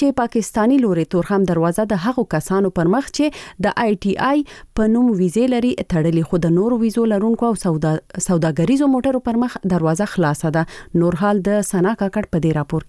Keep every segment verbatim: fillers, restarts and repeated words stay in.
چې پاکستانی لوري تورخم دروازه د هغو کسانو پر مخ چې د آی ټي آی په نوم ویزې لري تړلې، خو د نورو ویزو لرونکو او سودا سوداګریزو موټرو پر مخ دروازه خلاصه ده. نور حال د سنا کاکړ په دې راپور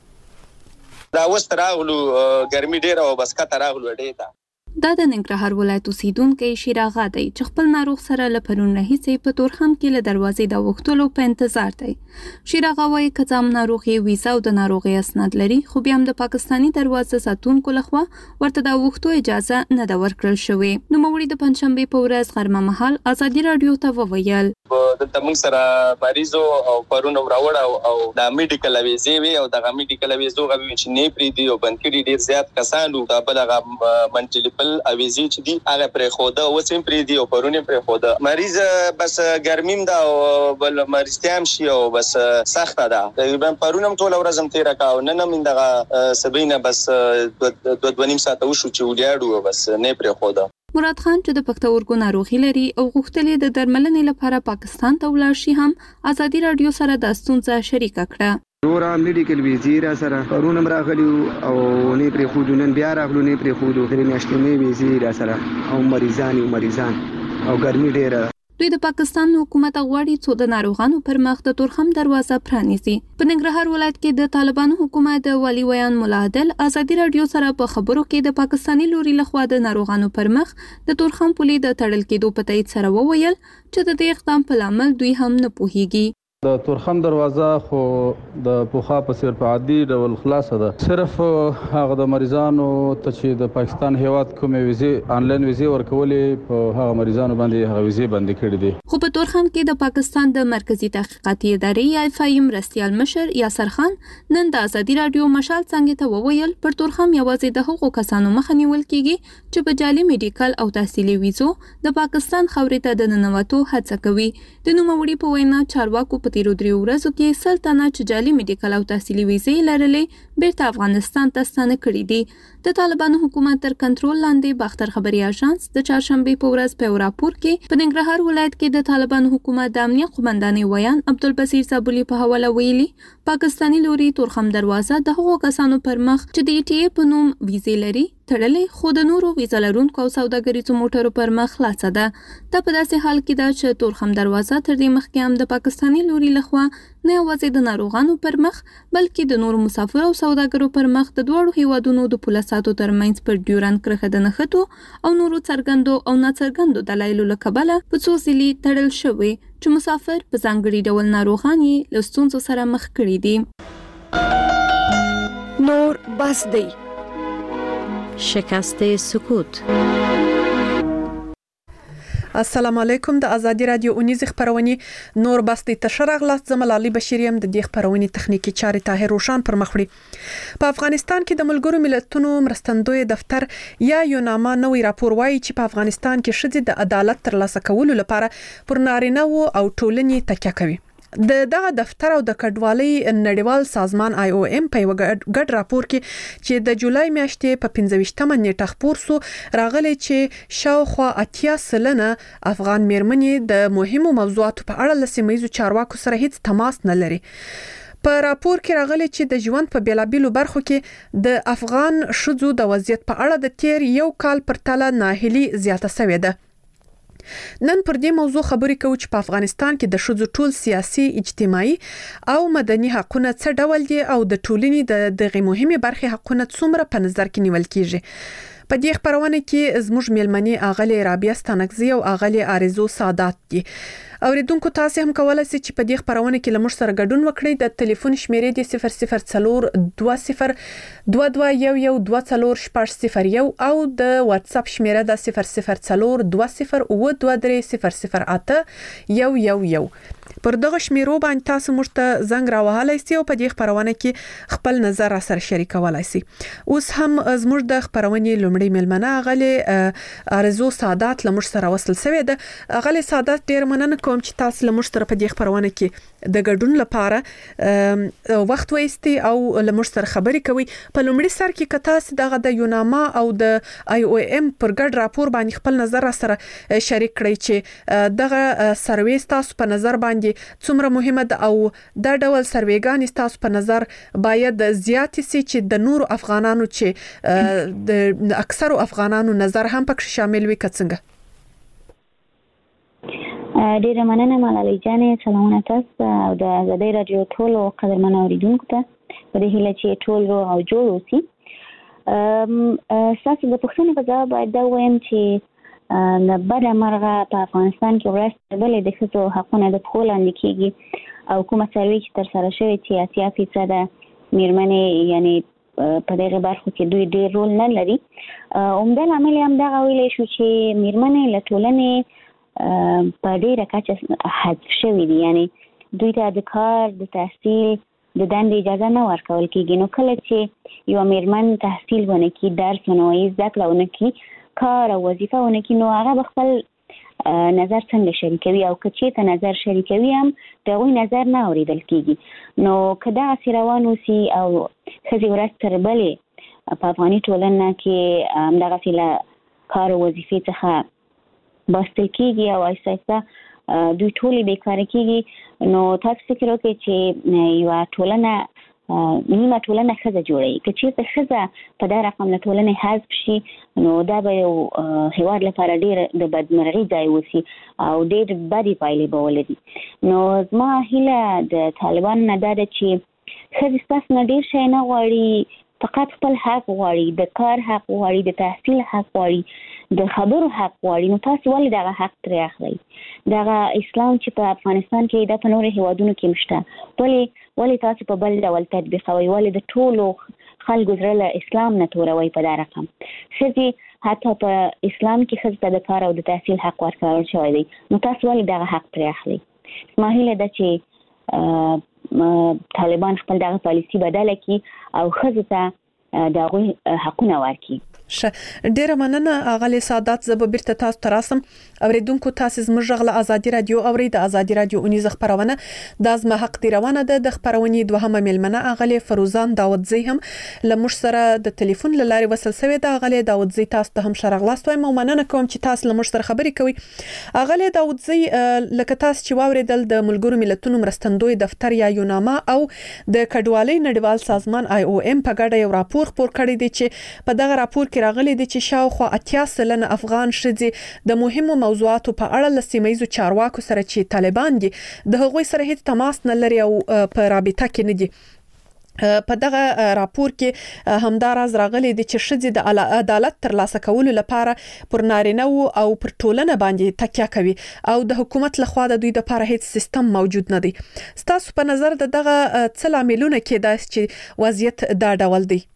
کې. دا وست راغلو ګرمي ډیره او بس کته راغلو ډیره. دا د ننګرهار ولایت اوسیدونکو شیراغا دی چې خپل ناروغ سره له پرون راهیسې په تورخم کې له دروازې د وختلو په انتظار دی. شیراغا وايي کڅام ناروغي ویزا او د ناروغي اسناد لري، خو بیا هم د پاکستانی دروازه ساتونکو لخوا ورته د وختو اجازه نه ده ورکړل شوې. نو موري د پنځشنبه په ورځ غرمه مهال ازادي رادیو ته وویل د تمنګ سره مریضو او پرون راوړ او او د میډیکل ویزې وی او د میډیکل ویزو غوي چې نه پری دی او بنکړي ډیر زیات کسانو د بلغه منټلیپل اویزې چې دی هغه پرې خوده او سیم پری دی او پرون پرې خوده مریض بس ګرمیم دا او بل مریضتام شي او بس سخت ده. تقریبا پرونم ټول ورځم تیر کاو نن من دغه سبینه بس د دوه نیم ساعت وشو چې ولیاړو بس نه پرې خوده. مراد خان چې د پښتورګو ناروغي لري او غوښتلې د درملنې لپاره پاکستان ته ولاړ شي هم ازادي رادیو سره د ستونزه شریک کړه. نورا میډیکل ویزې را سره پرونم راغلی او نه پرې خو نن بیا راغلو نه پرې خو غیر میاشتې ویزې را سره او مریضان او مریضان او ګرمي ډیره. دوی د پاکستان حکومت غواړي چې د ناروغانو پر مخ د تورخم دروازه پرانیزي. په ننګرهار ولایت کې د طالبانو حکومت د والی ویان مولا عادل ازادي رادیو سره په خبرو کې د پاکستانی لوري لخوا د ناروغانو پر مخ د تورخم پولې د تړل کېدو په تایید سره وویل چې د دې اقدام په لامل دوی هم نه پوهیږي. د تورخم دروازه خو د پوخا په سر په عادي ډول خلاصه ده، صرف هغه د مریضانو ته چې د پاکستان هیواد کومې ویزې آنلاین ویزې ورکولې په هغه مریضانو باندې هغه ویزې باندې کړې دي. خو په تورخم کې د پاکستان د مرکزی تحقیقاتي ادارې آی فایم مرستیال مشر یاسر خان نن د ازادي رادیو مشال څنګه ته وویل پر تورخم یوازې د هغو کسانو مخه نیول کیږي چې په جعلي میډیکل او تحصیلي ویزو د پاکستان خاورې ته د ننوتو هڅه کوي. د نوموړي په وینا چارواکو په تیرو دریو ورځو کې سلطنه چې جعلي میډیکل او تحصیلي ویزې لرلې بیرته افغانستان ته ستانه کړي دي. د طالبانو حکومت تر کنټرول لاندې باختر خبري اژانس د چهارشنبه په ورځ په راپور کې په ننګرهار ولایت کې د طالبانو حکومت د امنیت قومندانۍ ویان عبدالبصیر صابولي په حواله ویلي پاکستانی لوري تورخم دروازه د هغو کسانو پر مخ چې د ای ټي ای په نوم ویزې لري تړلې، خو د نورو ویزا لرونکو او سوداګریزو موټرو پر مخ خلاصه ده. دا په داسې حال کې ده چې تورخم دروازه تر دې مخکې هم د پاکستانی لوري لخوا نه یوازې د ناروغانو پر مخ بلکې د نورو مسافر او سوداګرو پر مخ د دوړو هیوادونو د پولیساتو ترمنځ پر ډیورند کرښه د نښتو او نورو څرګندو او ناڅرګندو دلایلو له کبله په څو ځلې تړل شوی چې مسافر په ځانګړي ډول ناروغان یې له ستونزو سره مخ کړي دي. نور بس دی شکست سکوت. السلام علیکم. د ازادي رادیو اونیز خبرونه نور بس د تشرغ لاس زملالي بشریم د دې خبرونه تخنیکی چارې طاهر روشان پر مخ وړي. په افغانستان کې د ملګرو ملتونو مرستندوی دفتر یا یوناما نوې راپور وايي چې په افغانستان کې شذ د عدالت ترلاسه کولو لپاره پر نارینه او ټولنې تکیه کوي. د دغه دفتر او د کډوالۍ نړیوال سازمان آی او ام په یو ګډ راپور کې چې د جولای میاشتې په پنځه ویشتمه نیټه خپور سو راغلی چې شاوخوا اتیا سلنه افغان میرمنې د مهمو موضوعاتو په اړه له سیمه ییزو چارواکو سره هیڅ تماس نه لري. په راپور کې راغلی چې د ژوند په بیلابیلو برخو کې د افغان ښځو د وضعیت په اړه د تیر یو کال پرتله ناهیلي زیاته شوې ده. نن پر دې موضوع خبرې کوو چې په افغانستان کې د ښځو ټول سیاسي، اجتماعي او مدني حقونه څه ډول دي او د ټولنې د دغه مهمه برخې حقونه څومره په نظر کې نیول کیږي. په دې خبرونه کې زموږ میلمنې اغلې رابعه ستانکزی او اغلې آرزو سادات دي. اوریدونکو تاسو هم کولای شئ چې په دې خبرونه کې لمر سره ګډون وکړئ. د ټلیفون شمیرې د صفر صفر صفر دوه صفر دوه دوه یو یو دوه صفر شپږ صفر یو او د واتس اپ شمیره د صفر صفر صفر دوه صفر او دوه درې صفر صفر اته یو یو یو. پر دغه شمیرو باندې تاسو موږ ته زنګ راوهلای شئ او په دې خبرونه کې خپل نظر را سره شریکولای شئ. اوس هم زموږ د خبرونه لمړی ملمنه غلې ارزو سادات لمر سره وصل شوی ده. غلې سادات ډیر مننه کوم چې تاسو لمر سره په دې خبرونه کې د ګډون لپاره وخت وایستي او لمر سره خبرې کوي. په لمړي سر کې کتا سي دغه د یوناما او د آی او ام پر ګډ راپور باندې خپل نظر سره شریک کړی چې دغه سروې تاسو په نظر باندې څومره مهمه ده او دا ډول سروېګان تاسو په نظر باید زیات سي چې د نور افغانانو چې د اکثر افغانانو نظر هم پکې شامل وي کڅنګه. ډیره مننه ملالۍ جانې. سلامونه تاسو او د آزادۍ رادیو ټولو قدرمن اوریدونکو ته. په دې هیله چې ټول روغ او جوړ اوسي. تاسو د پښتنو په ځای باید دا وایم چې د بده مرغه په افغانستان کې ورسته بلې د ښځو حقونه د پښو لاندې کېږي او کومه سروې چې ترسره شوې چې اتیا فیصده میرمنې یعنی په دغه برخه کې دوی ډېر رول نه لري. عمده لامل هم دغه ویلی شو چې میرمنې له ټولنې په ډېره کچه حذف شوي دي، یعنی دوی ته د کار د تحصیل د دندې اجازه نه ورکول کېږي. نو کله چې یو میرمن تحصیل ونه کړي، درس ونه وایي، زده کړه ونه کړي، کار او وظیفه ونه کړي، نو هغه به خپل نظر څنګه شریکوي او که چېرته نظر شریکوي هم د هغوی نظر نه اورېدل کېږي. نو که دغسې روان اوسي او ښځې ورځ تر بلې په افغاني ټولنه کې همدغسې له کار او وظیفې څخه باسطل کېږي او آهسته آهسته دوی ټولې بېکاره کېږي، نو تاسو فکر وکړئ چې یوه ټولنه نیمه ټولنه ښځه جوړوي. که چېرته ښځه په دا رقم له ټولنې حذف شي نو دا به یو هېواد لپاره ډېر د بدمرغي ځای اوسي او ډېر بدې پایلې به ولري. نو زما هیله د طالبانو نه دا ده چې ښځې ستاسو نه ډېر شی نه غواړي، فقط خپل حق غواړي، د کار حق غواړي، د تحصیل حق غواړي، د خبرو حق غواړي. نو تاسو ولې دغه حق ترې اخلئ؟ دغه اسلام چې په افغانستان کې دا په نورو هیوادونو کې مشته، ولې ولې تاسو په بل ډول تطبیقوئ؟ ولې د ټولو خلکو زړه له اسلام نه توروئ په دا رقم؟ ښځې حتی په اسلام کې ښځو ته د کار او د تحصیل حق ورکړل شوی دی، نو تاسو ولې دغه حق ترې اخلئ؟ زما هیله ده چې طالبان خپل دغه پالیسي بدله کړي او ښځو ته د هغوی حقونه ورکړي. ښه، ډیره مننه اغلی سادات. زه به بیرته تاسو ته راسم. اوریدونکو تاسو زموږ غږ له ازادي رادیو اورئ. د ازادي رادیو اونیزه خبرونه د زما حق دی روانه ده. د خبرونې دوهمه ملمنه اغلی فروزان داودزی هم لمر سره د ټلیفون لاري وصل شوی ده. اغلی داودزی تاسو ته هم شرغلاست وایم او مننه کوم چې تاسو لمر سره خبرې کوي. اغلی داودزی لکه تاسو چې واوریدل د ملګرو ملتونو مرستندوی دفتر یا یوناما او د کډوالۍ نړیوال سازمان آی او ام په ګډه یو راپور خپور کړی دی چې په دغه راپور کې راغلي دي چې شاوخوا اتیا سلنه افغان ښځې د مهمو موضوعاتو په اړه له سیمه ییزو چارواکو سره چې طالبان دي د هغوی سره هیڅ تماس نه لري او په رابطه کې نه دي. په دغه راپور کې همداراز راغلي دي چې ښځې د عدالت ترلاسه کولو لپاره پر نارینه او پر ټولنه باندې تکیه کوي او د حکومت لخوا د دوی لپاره هیڅ سیستم موجود نه دی. ستاسو په نظر د دغه څه لاملونه کېدای چې وضعیت دا ډول دی؟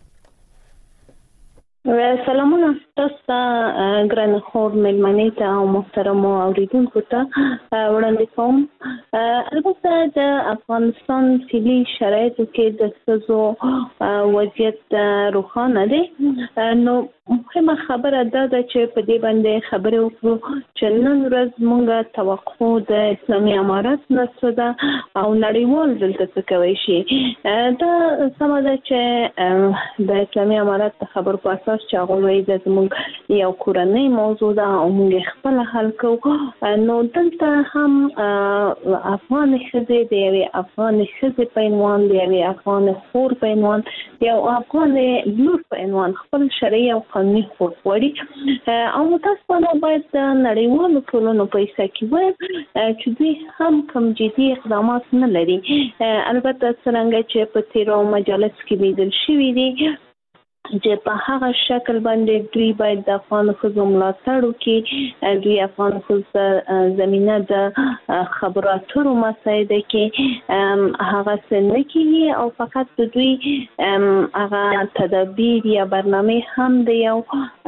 سلامونه تاسو ته ګران خور ملمنې ته او محترمو اوریدونکو ته وړاندې کوم. البته د افغانستان فعلي شرایطو کې د ښځو وضعیت روښانه دی، نو مهمه خبره دا ده چې په دې باندې خبرې وکړو چې نن ورځ موږ توقع د اسلامي امارت نه څه ده او نړیوال دلته څه کوی شي. دا سمه ده چې د اسلامي امارت د خبرو په اساس چې هغوی وایي دا زموږ یو کورنۍ موضوع ده او موږ یې خپله حل کوو. نو دلته هم افغان ښځې د یوې افغان ښځې په عنوان، د یوې افغان خور په عنوان، د یو افغان لور په عنوان خپل شرعي او قانوني حقوق غواړي او متاسفانه باید د نړیوالو ټولنو په حصه کې وایم چې دوی هم کوم جدي اقدامات نه لري. البته څرنګه چې په تیرو مجالس کې لیدل شوي دي چې په هغه شکل باندې دوی باید د افغان ښځو ملاتړ وکړي، دوی افغان ښځو زمینه د خبرو اترو مسایده کې هغه څه نه کېږي او فقط د دوی هغه تدابیر یا برنامې هم د یو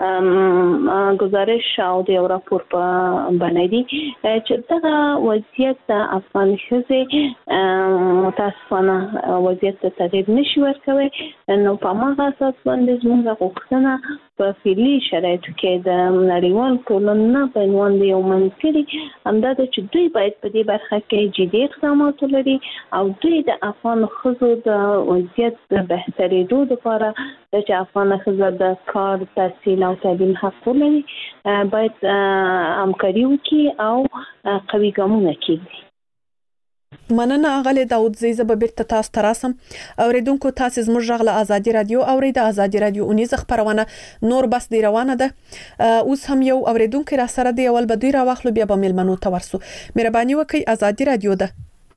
گزارش او د یو راپور په بڼه دي چې دغه وضعیت د افغان ښځې متاسفانه وضعیت ته تغییر نشي ورکوي. نو په هماغه اساس باندې زموږ غوښتنه په فعلي شرایطو کې د نړیوال ټولنې په عنوان د یو منځګړي همدا د چې دوی باید په دې برخه کې جدي اقدامات ولري او دوی د افغان ښځو د وضعیت د بهترېدو لپاره د چې افغان ښځو د کار، تحصیل او تعلیم حق ولري باید همکاري وکړي او قوي ګامونه کېږدي. مننه اغلی داود زیزه به بیرته تاسو ته راسم. اوریدونکو تاسو زموږ غږ له آزادي رادیو اورید. آزادي رادیو اونیز خبرونه نور بس دی روانه ده. اوس هم یو اوریدونکو را سره دی اول به دوی را واخلو بیا به ملمنو ته ورسو. مهرباني وکړئ آزادي رادیو ده.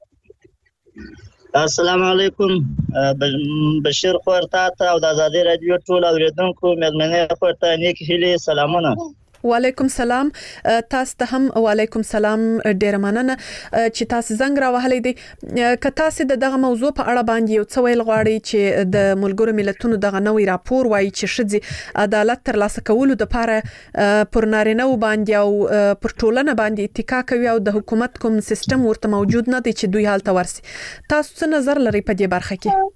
السلام علیکم بشیر خورتا ته او د آزادي رادیو ټول اوریدونکو ملمنه خورتا نیک هیله سلامونه. وعلیکم سلام تاسو ته هم وعلیکم سلام ډیر مننه چې تاسو زنګ را وهلې دي. که تاسو د دغه موضوع په اړه باندې یو څه ویل غواړئ چې د ملګرو ملتونو دغه نوې راپور وایي چې ښځې عدالت ترلاسه کولو لپاره پر نارینه و باندې او پر ټولنه باندې اتکا کوي او د حکومت کوم سیستم ورته موجود نه دی چې دوی حالت ورسي. تاسو څه نظر لرئ په دې برخه کې؟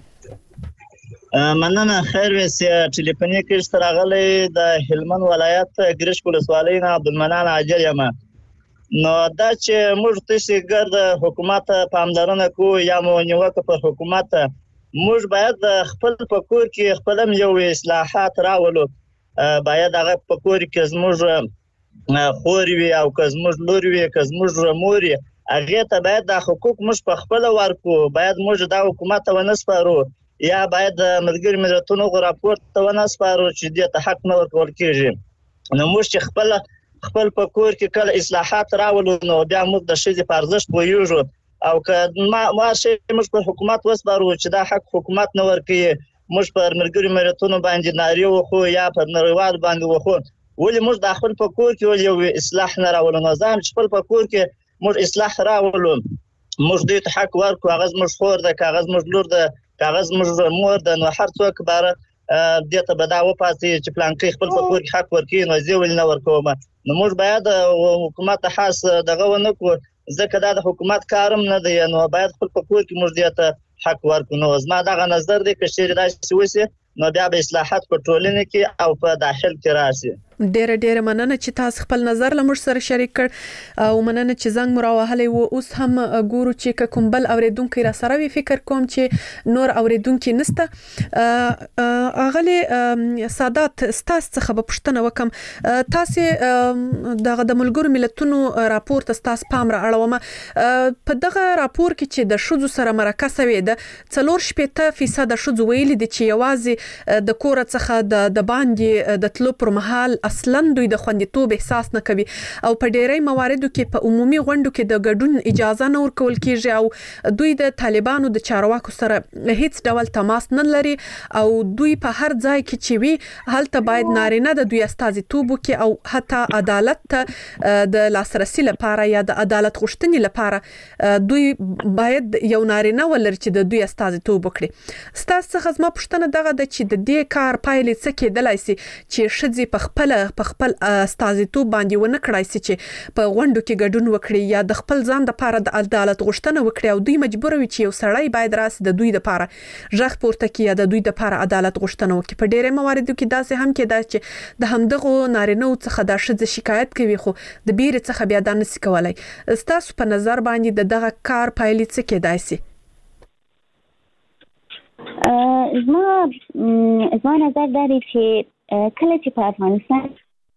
مننه. خیر وسی ټلیفوني کې ستراغلې د هلمند ولایت ګرش ولسوالۍ نه عبدالمنان حاجر یم. نو دا چې موږ تاسو ګرد حکومت پاملرنه کو یا مو نیوکه پر حکومت موږ باید خپل پکور کې خپل یو اصلاحات راولو. باید هغه پکور کې زموږ خور وي او که زموږ لور وي که زموږ مور هغه ته باید د حقوق موږ په خپل ورکو. باید موږ د حکومت ونسپارو یا باید ملګری ملتونو راپور ته ونسپارو چې دې ته حق نه ورکول کېږي. نو موږ چې خپل خپل په کور کې کله اصلاحات راولو نو بیا موږ د ښځې په ارزښت پوهیږو او که ما ما شي موږ په حکومت وسپارو چې دا حق حکومت نه ورکوي موږ پر ملګری ملتونو باندې نارې وخو یا پر نړیوال باندې وخو ولې موږ د خپل په کور کې یو اصلاح نه راولو. نو ځان چې خپل په کور کې موږ اصلاح راولو موږ دې ته حق ورکو. هغه زموږ خور ده که هغه زموږ لور ده کاغذ موږ مور د نو هر څوک بار د ته به دا و پاتې چې پلان کې خپل په کور کې حق ورکړي نو زه ول نه ورکوم. نو موږ باید حکومت خاص دغه ونه کو ځکه دا د حکومت کارم نه دی. نو باید خپل په کور کې موږ د ته حق ورکو. نو زما دغه نظر دی چې شری داسې وسی نو بیا به اصلاحات په ټولنه کې او په داخل کې راشي. ډېر ډېر مننه چې تاسو خپل نظر له موږ سره شریک کړ او مننه چې زنګ مو راوهلې و. اوس هم ګورو چې کوم بل اوریدونکو را سره وی فکر کوم چې نور اوریدونکو نسته. اغلی سادات تاسو څخه به پوښتنه وکم. تاسو دغه د ملګرو ملتونو راپور تاسو پام را اړوم. په دغه راپور کې چې د شذو سره مرکه سوي ده څلور شپږ فیصد شذو ویلي دي چې یوازې د کور څخه د باندې د تلو پر مهال اصلا دوی د خوندیتوب احساس نه کوي او په ډیری مواردو کې په عمومي غونډو کې د ګډون اجازه نه ورکول کیږي او دوی د طالبانو د چارواکو سره هیڅ ډول تماس نه لري او دوی په هر ځای کې چې وي هلته باید نارینه د دوی استازیتوب وکړي او حتی عدالت ته د لاسرسي لپاره یا د عدالت غوښتنې لپاره دوی باید یو نارینه ولري چې د دوی استازیتوب وکړي. ستاسو څخه زما پوښتنه دغه ده چې د دې کار پایلې څه کېدلای شي چې ښځې په خپل په خپل استازیتوب باندې ونه کړای شي چې په غونډو کې ګډون وکړي یا د خپل ځان لپاره د عدالت غوښتنه وکړي او دوی مجبور وي چې یو سړی باید راسي د دوی لپاره ژغ پورته کړي یا د دوی لپاره عدالت غوښتنه وکړي. په ډېرې مواردو کې داسې هم کېدای چې د همدغو نارینه‌و څخه د ښځې شکایت کوي خو د بیرې څخه بیا دا نشي کولای. ستاسو په نظر باندې د دغه کار پایلې څه کېدای شي؟ زما زما نظر دا دی چې کله چې په افغانستان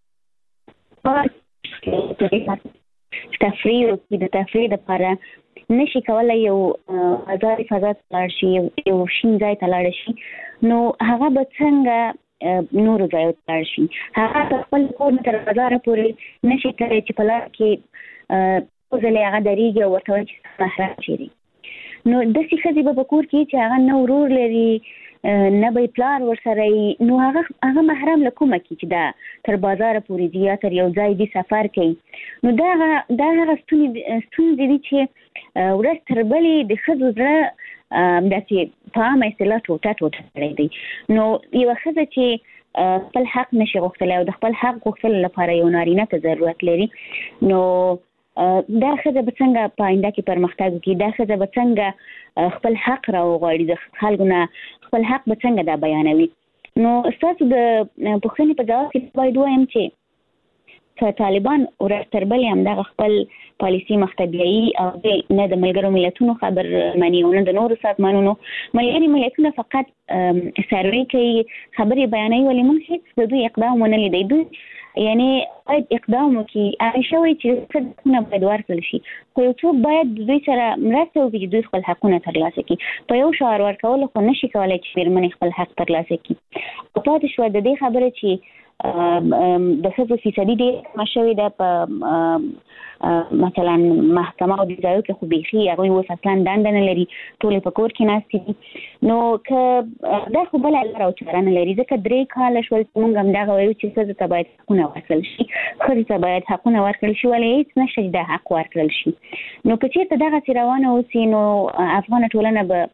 تفریح او د تفریح لپاره نشي کولای یو آزاد فضا لاړ شي یو شین ځای ته لاړ شي نو هغه به څنګه نور ځای ته لاړ شي. هغه خپل کور تر بازار پورې نشي کولای چې په لار کې ځلې هغه درېږي او ورته وایي چې محرم چیرې. نو داسې ښځې به په کور کې چې هغه نه ورور لري نه به پلار ورسره نو هغه هغه محرم له کومه کې چې دا تر بازار پورې دی یا تر یو ځای دی سفر کوي. نو دا دا هغه ستونزې دي چې ورځ تر بلې د ښځو زړه داسې په عامه اصطلاح ټوټه ټوټه کړی دی. نو یوه ښځه چې خپل حق نشي غوښتلی او د خپل حق غوښتلو لپاره یو نارینه ته ضرورت لري نو دا ښځه به څنګه په آینده کې پرمختګ وکړي؟ دا ښځه به څنګه خپل حق راوغواړي؟ د خلکو نه خپل حق به څنګه دا بیانوي؟ نو تاسو د پوښتنې په جواب کې باید وایم چې چې طالبان ورتربل هم د خپل پالیسی مختبیعي او نه د ملګرو ملتونو خبر مانی او نه د نورو سازمانونو ملګري ملتونه فقط سروي کوي خبري بیانوي ولې موږ هیڅ د دوی اقدام ونه لیدي دوی یعنی باید اقدام وکړي هغه شوی چې حقونه باید ورکړل شي خو یو څوک باید دوی سره مرسته وکړي چې دوی خپل حقونه ترلاسه کړي په یو شعار ورکول خو نشي کولای چې میرمنې خپل حق ترلاسه کړي او پاتې شو د دې خبره چې د څه فیصدي ډېر مشوي ده په مثلا محکمه او د ځایو کې خو بيخي هغه یو اصلا دند نه لري ټول په کور کې ناست دي نو که دا خو بل لار او چاره نه لري ځکه درې کال شول موږ هم دا وایو چې څه ته باید حقونه ورکړل شي خو ته باید حقونه ورکړل شي ولې هیڅ نشي د حق ورکړل شي نو که چېرته دغه سی روانه اوسي نو افغان ټولنه به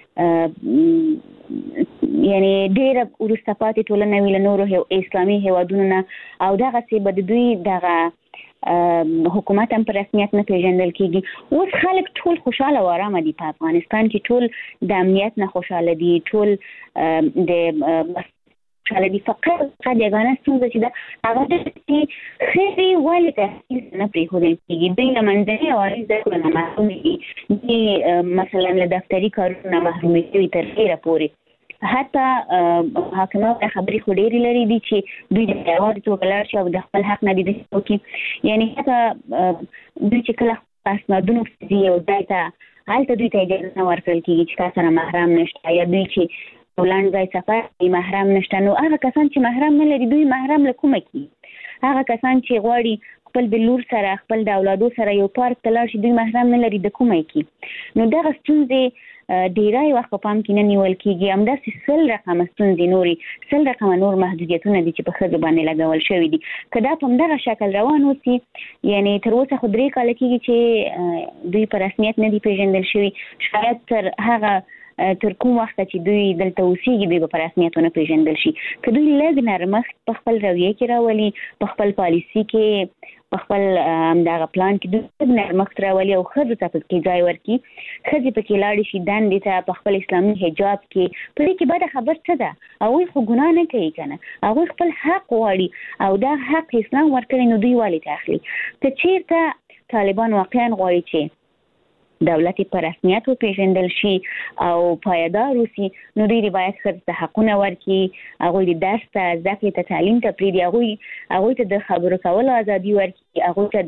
یعنی ډېر ورسته پاتې ټولنه ویل نورو اسلامي هیوادونو نه او دغه سی به د دوی دغه حکومت هم په رسمیت نه پیژندل کیږي اوس خلک ټول خوشاله و آرامه دي په افغانستان کې ټول د امنیت نه خوشاله دي ټول د خوشاله دي فقط فقط یګانه ستونزه چې ده هغه ده چې ښځې ولې تحصیل نه پرېښودل کېږي دوی له منځني عوارض زده کړو نه محروم دي دوی مثلا له دفتري کارونو نه محرومې شوي تر ډېره پورې حتی حاکمان دا خبرې خو ډېرې لري دي چې دوی د یوازې توګه لاړ شي او د خپل حق نه دي دفاع وکړي یعنې حتی دوی چې کله اسنادونو ځي یو ځای ته هلته دوی ته اجازه نه ورکړل کېږي چې تا سره محرم نشته یا دوی چې ولان ځای سفر محرم نشته نو هغه کسان چې محرم نه لري دوی محرم له کومه کېږي هغه کسان چې غواړي خپل د لور سره خپل د اولادو سره یو پارک ته لاړ شي دوی محرم نه لري د کومه کېږي نو دغه ستونزې ډیری وخت په پام کې نه نیول کېږي همداسې سل رقمه ستونزې نورې سل رقمه نور محدودیتونه دي چې په ښځو باندې لګول شوي دي که دا په همدغه شکل روان اوسي یعنې تر اوسه خو درې کاله کېږي چې دوی په رسمیت نه دي پیژندل شوي شاید تر هغه تر کوم وخت چې دوی دلته اوسېږي دوی به په رسمیت ونه پیژندل شي که دوی لږ نرمښت په خپل رویه کې راولي په خپل پالیسي کې په خپل همدغه پلان کې دوی لږ نرمښت راولي او ښځو ته پکې ځای ورکړي ښځې پکې لاړې شي دندې ته په خپل اسلامي حجاب کې په دې کې بده خبر څه ده هغوی خو ګناه نه کوي که نه هغوی خپل حق غواړي او دا حق اسلام ورکړی نو دوی ولې ته اخلي که چېرته طالبان واقعا غواړي چې دولت په رسمیت وپیژندل شي او پایدار اوسي نو دوی باید ښځو ته حقونه ورکړي هغوی د درس ته زده کړې ته تعلیم ته پرېږدي هغوی هغوی ته د خبرو کولو ازادي ورکړي هغوی ته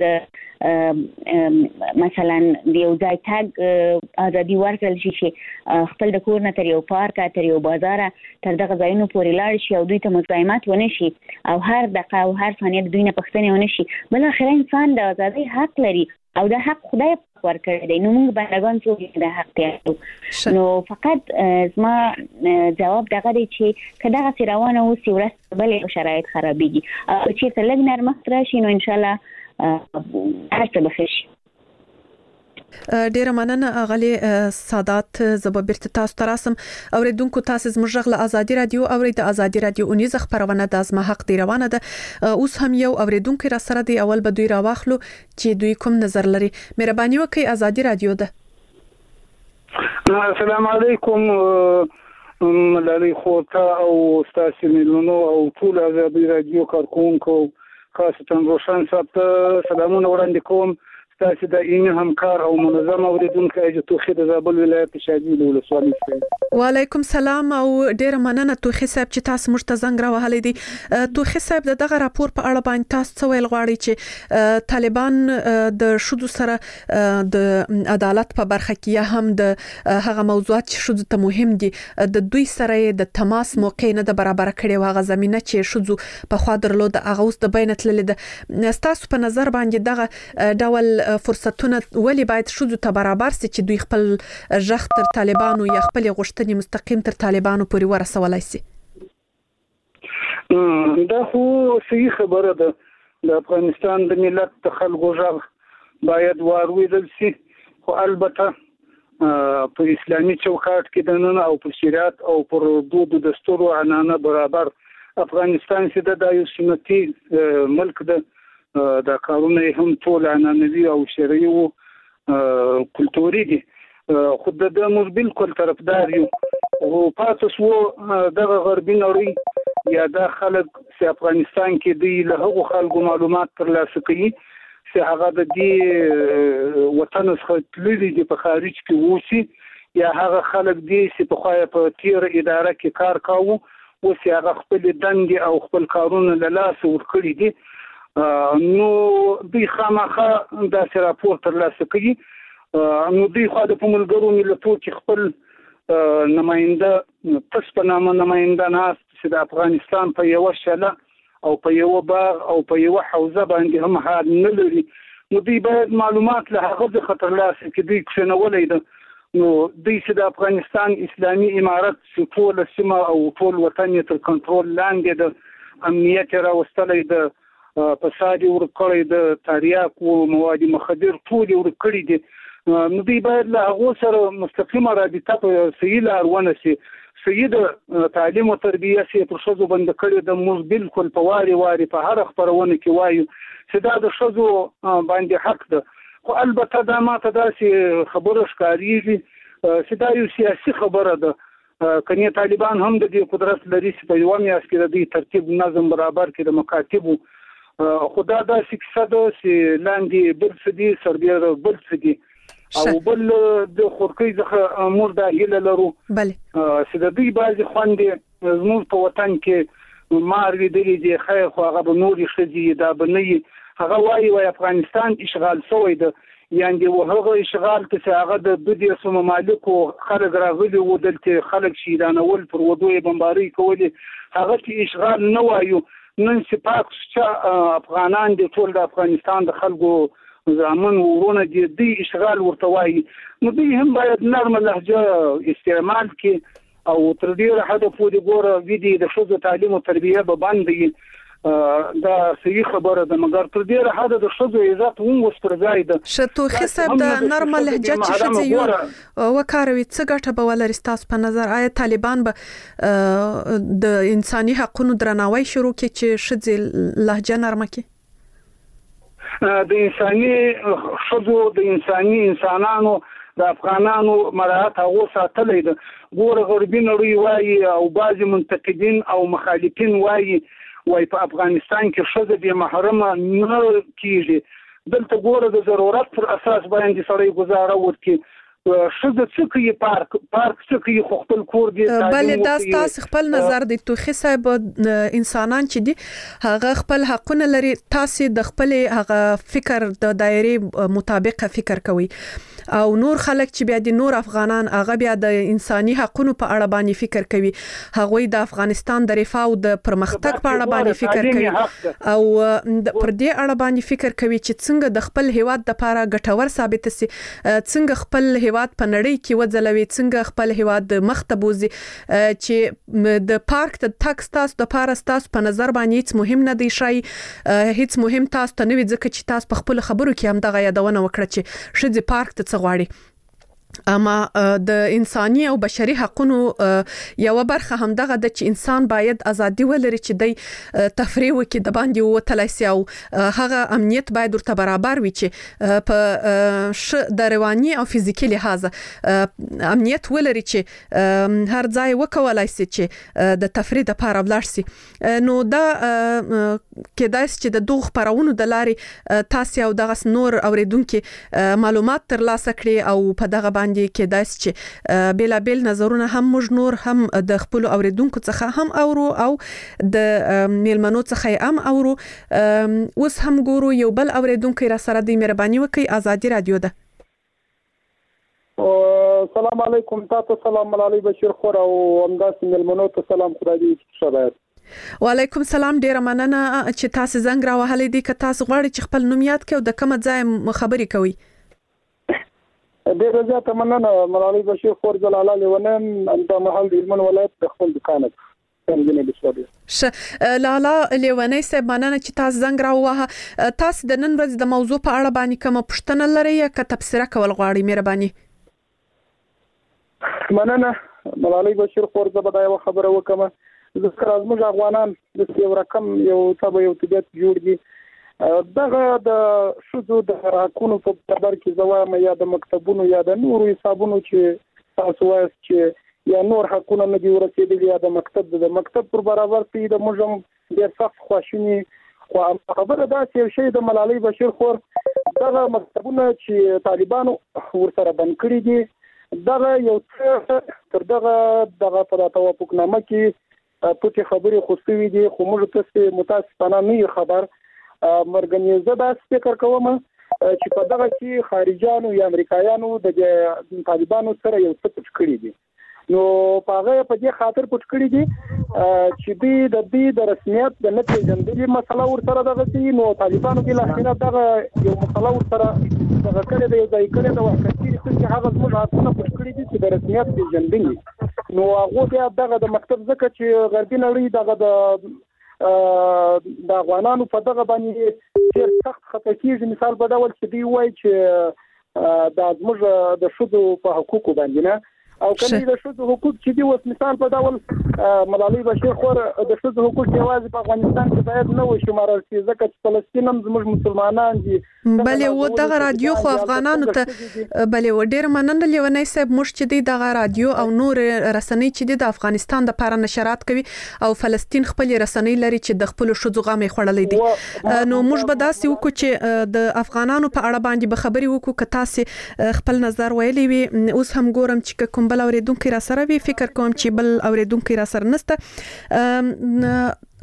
د مثلا د یو ځای تګ ازادي ورکړل شي چې خپل د کور نه تر یو پارکه تر یو بازاره تر دغه ځایونو پورې لاړ شي او دوی ته مزاحمت ونه شي او هر دقیقه او هر ثانیه د دوی نه پوښتنې ونه شي بالاخره انسان د ازادۍ حق لري او دا حق خدای ورکړی دی نو موږ بندګان څوک د حق تیارو نو فقط زما جواب دغه دی چې که دغسې روانه اوسي ورځ بلې شرایط خرابېږي او چېرته لږ نرمښت راشي نو انشاءالله هر څه به ښه شي ډیره مننه اغلی سادات زبا بیرته تاسو ته راسم اوریدونکو تاسو زموږ غږ له ازادي رادیو اورید ازادي رادیو اونیز خبرونه د ازما حق دی روانه ده اوس هم یو اوریدونکو را سره دی اول به دوی راواخلو چې دوی کوم نظر لري مهرباني وکړئ ازادي رادیو ده السلام علیکم ملالي خوتا او استاد ملونو او ټول ازادي رادیو کارکونکو خاصه روشن صاحب سلامونه وړاندې کوم تاسو د این همکار او منظم اوریدونکو اجازه توخي د زابل ولایت شادي ولسوالۍ څخه وعلیکم سلام او ډیر مننه توخي صاحب چې تاسو موږ ته زنګ راوهلې دي توخي صاحب دغه راپور په اړه باندې تاسو څه ویل غواړئ چې طالبان د شذو سره د عدالت په برخه کې هم د هغه موضوعات چې شذو ته مهم دي د دوی سره د تماس موقع نه د برابر کړي واغه زمينه چې شذو په خوا درلود هغه اوس د بینت لیدل تاسو په نظر باندې دغه ډول فرصتونه ولی باید شذو ته برابر سي چې دوی خپل ژغ تر طالبانو یا خپل غوښتنې مستقیم تر طالبانو پورې ورسولای سي دا خو صحیح خبره ده د افغانستان د ملت د خلکو ژغ باید واورېدل سي خو البته په اسلامي چوکاټ کې د نن او په شریعت او پر حدود دستور او عنانه برابر افغانستان چې د یو سنتي ملک د دا کارونه هم ټول عنعنوي او شرعي او کلتوري دي خو د موږ بالکل طرفدار یو او پاتې سو دغه غربي نړۍ یا د خلک چې افغانستان کې دی له هغو خلکو معلومات ترلاسه کوي چې هغه د دې وطن څخه تللي دي په خارج کې اوسي یا هغه خلک دي چې په خوایه په تیر اداره کې کار کاوه اوس هغه خپل دندې او خپل کارونه له لاسه ورکړي دي نو دوی خامخا داسې راپور ترلاسه کوي نو دوی خو د ملګرو ملتونو کې خپل نماینده تاسو په نامه نماینده ناست چې د افغانستان په یو شله او په یو باغ او په یو حوزه باندې هم حال نه لري نو دوی باید معلومات له هغه د خطر لاسه کې دوی کښنولې ده نو دوی چې د افغانستان اسلامي امارت چې ټول سیمه او ټول وطن یې تر کنټرول لاندې د امنیت راوستلې د فساد ورکړې د تریاکو مواد مخدر ټول ورکړې دي نو دوی باید له هغه سره مستقیمه رابطه په صحیح لار ونیسي صحیح د تعلیم او تربیه سي پر شذو بند کړي د موږ بالکل په واري واري په هر خبرونه کې وایو چې دا د شذو باندې حق ده خو البته دا ماته داسې خبره ښکارېږي چې دا یو سیاسي خبره ده کني طالبان هم د دې قدرت لري چې په یو میاشت کې د دې ترتیب نظم برابر کړي د مکاتبو خدا دا سکسه ده چې لاندې بل څه دي سربیره بل څه دي او بل د خورکۍ ځخه مور دا هیله لرو بله چې د دوی بعضې خوندې زموږ په وطن کې مار لیدلې دي خیر خو هغه به نورې ښځې دا به نه وي هغه وایي وایي افغانستان اشغال شوی ده یعنې و هغه اشغال ته چې هغه د دوه دیرشو ممالکو خلک راغلي وو دلته خلک شهیدانول پر ودو یې بمبارۍ کولې هغه چې اشغال نه وایو نن چې پاک چې افغانان دي ټول د افغانستان د خلکو زامن ورونه دي دوی اشغال ورته وایي نو دوی هم باید نرمه لهجه استعمال کړي او تر ډیره حده پورې ګوره ویدي د ښځو تعلیم او تربیه به بند وي دا صحیح خبره ده مګر تر ډیره حده د ښځو عزت هم اوس پر ځای ده شتوخي صاحب د نرمه لهجه چې ښځې یو وکاروي څه ګټه به ولري ستاسو په نظر آیا طالبان به د انساني حقونو درناوی شروع کړي چې ښځې لهجه نرمه کړي د انساني ښځو د انساني انسانانو د افغانانو مراعات هغه ساتلې ده ګوره غربي نړۍ وایي او بعضې منتقدین او مخالفین وایي وایي په افغانستان کې ښځه بې محرمه نه کېږي دلته ګوره د ضرورت پر اساس باندې سړی ګزاره وکړي ښځه څه کوي پارک پارک څه کوي خو خپل کور دی بلې دا ستاسو خپل نظر دی توخي صاحب انسانان چې دي هغه خپل حقونه لري تاسو د خپل هغه فکر د دایره مطابق فکر کوي او نور خلک چې بیا د نور افغانان هغه بیا د انساني حقونو په اړه باندې فکر کوي هغه د افغانستان د رفاه او د پرمختګ په اړه باندې فکر کوي او پر دې اړه باندې فکر کوي چې څنګه د خپل هیواد د لپاره ګټور ثابت شي څنګه خپل هیواد په نړۍ کې وځلوي څنګه خپل هیواد مخته بوزي چې د پارک د تاکس تاسو د لپاره تاسو په نظر باندې هیڅ مهم نه دی شي هیڅ مهم تاسو ته نه وي ځکه چې تاسو په خپل خبرو کې هم دغه یادونه وکړه چې شذ پارک ته غواړي اما د انساني او بشري حقوقو یو برخه هم دغه د چې انسان باید ازادي ولري چې د تفریح وکړي د باندې وتلای شي او هغه امنیت باید ورته برابر وي چې په د رواني او فزیکي لحاظ امنیت ولري چې هر ځای وکولای شي چې د تفریح لپاره ولاړ شي نو دا کېدای شي چې د دوه خبرونو د لارې تاسو او دغه نور اوریدونکو معلومات ترلاسه کړي او په دغه باندې کېدای شي چې بلا بیل نظرونه هم موږ نور هم د خپل اوریدونکو څخه هم اورو او د میلمنو څخه هم اورو اوس هم ګورو یو بل اوریدونکو را سره د مهرباني وکي آزادي رادیو ده السلام علیکم تاسو سلام علی بشیر خور او همداسې میلمنو ته سلام خدای دې شابه وعلیکم سلام ډیر مننه چې تاسو زنګ را وهلې دي که تاسو غواړئ چې خپل نوم یاد کړئ او د کوم ځای خبرې کوئ ډیر زیاته مننه ملالۍ بشیر خور جلاله لیونن د محل د هلمند ولایت د خپل دکان څنګه بشوي ش لالا لیونی صاحب مننه چې تاسو زنګ راووهه تاسو د نن ورځ د موضوع په اړه باندې کوم پوښتنه لرئ یا که تبصره کول غواړئ مهرباني مننه ملالۍ بشیر خور زبدا یو خبره وکم ذکر ازمږ افغانان د یو رقم یو تابع یو طبيعت جوړ دي دغه د شذو د حقونو په خبر کې زوام یا د مکتبونو یا د نورو حسابونو چې تاسو وایي چې یا نور حقونه نه دي ورسېدلي یا د مکتب د مکتب پر برابر سي د موږ هم ډېر سخت خواشیني خو خبره دا چې یو شی د ملالۍ بشیر خور دغه مکتبونه چې طالبانو ورسره بند کړي دي دغه یو څه تر دغه دغه په توافقنامه کې پټې خبرې خو سوي دي خو موږ ته متاسفانه نه یو خبر مرګنی زه دا فکر کوم چې په دغه کې خارجيانو یا امریکایانو د طالبانو سره یو څه پټ کړي دي نو هغه په دې خاطر پټ کړی دي چې دوی د دې د رسمیت د نه پیژندلې مسله ورسره دغه سي نو طالبانو کې لاخینه دغه یو مسله ورسره دغه کړی دی ځای کړی دا وکړي چې هغه زموږ حقونه پټ کړی دي چې د رسمیت پیژندلې نو هغه بیا دغه د مکتب ځکه چې غربي نړۍ دغه د د افغانانو په دغه باندې ډېر سخت خطا کیږي مثال په ډول چې دی وایي چې د زموږ د شذو په حقوقو باندې نه او کله د شذو حقوق چې دی اوس مثال په ډول ملالۍ بشیر خور د شذو حقوق یوازې په افغانستان کې باید نه وي شمارل شي ځکه چې فلسطین هم زموږ مسلمانان دي بلې و دغه رادیو خو افغانانو ته بلې و ډېر مننه لیونی صاحب موږ چې دی دغه رادیو او نور رسنۍ چې دی د افغانستان د لپاره نشرات کوي او فلسطین خپل رسنۍ لري چې د خپل شذو غمې خړلې دي نو موږ به داسې وکړو چې د افغانانو په اړه باندې به خبرې وکړو که تاسو خپل نظر ویلی وي اوس هم ګورم چې کوم بل اوریدونکو را سره وی فکر کوم چې بل اوریدونکو را سره نسته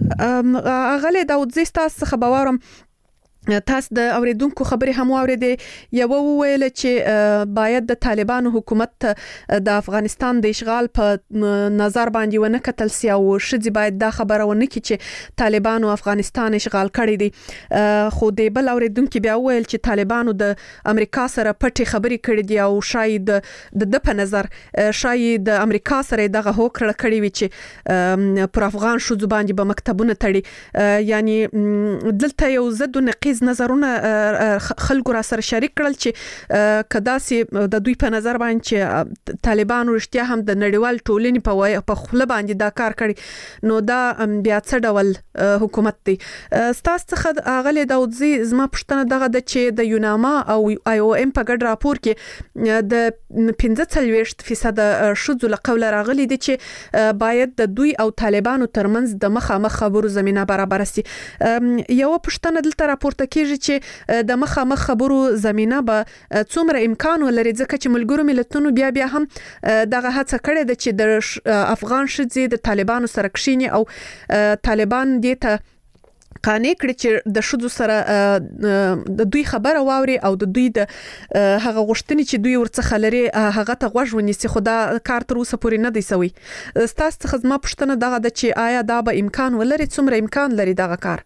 اغله داود زیستا څخه باورم تاسو د اوریدونکو خبرې هم اوریدې یو ویل چې باید د طالبانو حکومت د افغانستان د اشغال په نظر باندې ونه کتل سی او شذ باید دا خبره ونه کی چې طالبانو افغانستان اشغال کړی دي خو د بل اوریدونکو بیا ویل چې طالبانو د امریکا سره پټي خبرې کړې دي او شاید د د په نظر شاید د امریکا سره دغه هوکړه کړې وي چې پر افغان شذ باندې به مکتبونه تړي یعنی دلته یو زد نقیض نظرونه خلکو را سره شریک کړل چې کدا سي د دوی په نظر باندې چې طالبانو رښتیا هم د نړیوال ټولنې په په خله باندې دا کار کړی نو دا بیا څه ډول حکومت دی ستاسو څخه اغلی داودزي زما پښتنه دغه د چې د یوناما او آی او ام په ګډ راپور کې د پنځه څلوېښت فیصد شذو له قوله راغلي دي چې باید د دوی او طالبانو ترمنځ د مخامخ خبرو زمينه برابر سي یو پښتنه دلته راپور کېږي چې د مخامخ خبرو زمينه به څومره امکان ولري ځکه چې ملګرو ملتونو بیا بیا هم دغه هڅه کړې ده چې د افغان شذې د طالبانو سره کښینی او طالبان دې ته قانې کړي چې د شذو سره د دوی خبره واوري او د دوی د هغه غوښتنې چې دوی ورڅخه لري هغه ته غوږ ونیسي خو دا کار تر اوسه پورې نه دی سوی ستاسو څخه زما پوښتنه دغه ده چې آیا دا به امکان ولري څومره امکان لري دغه کار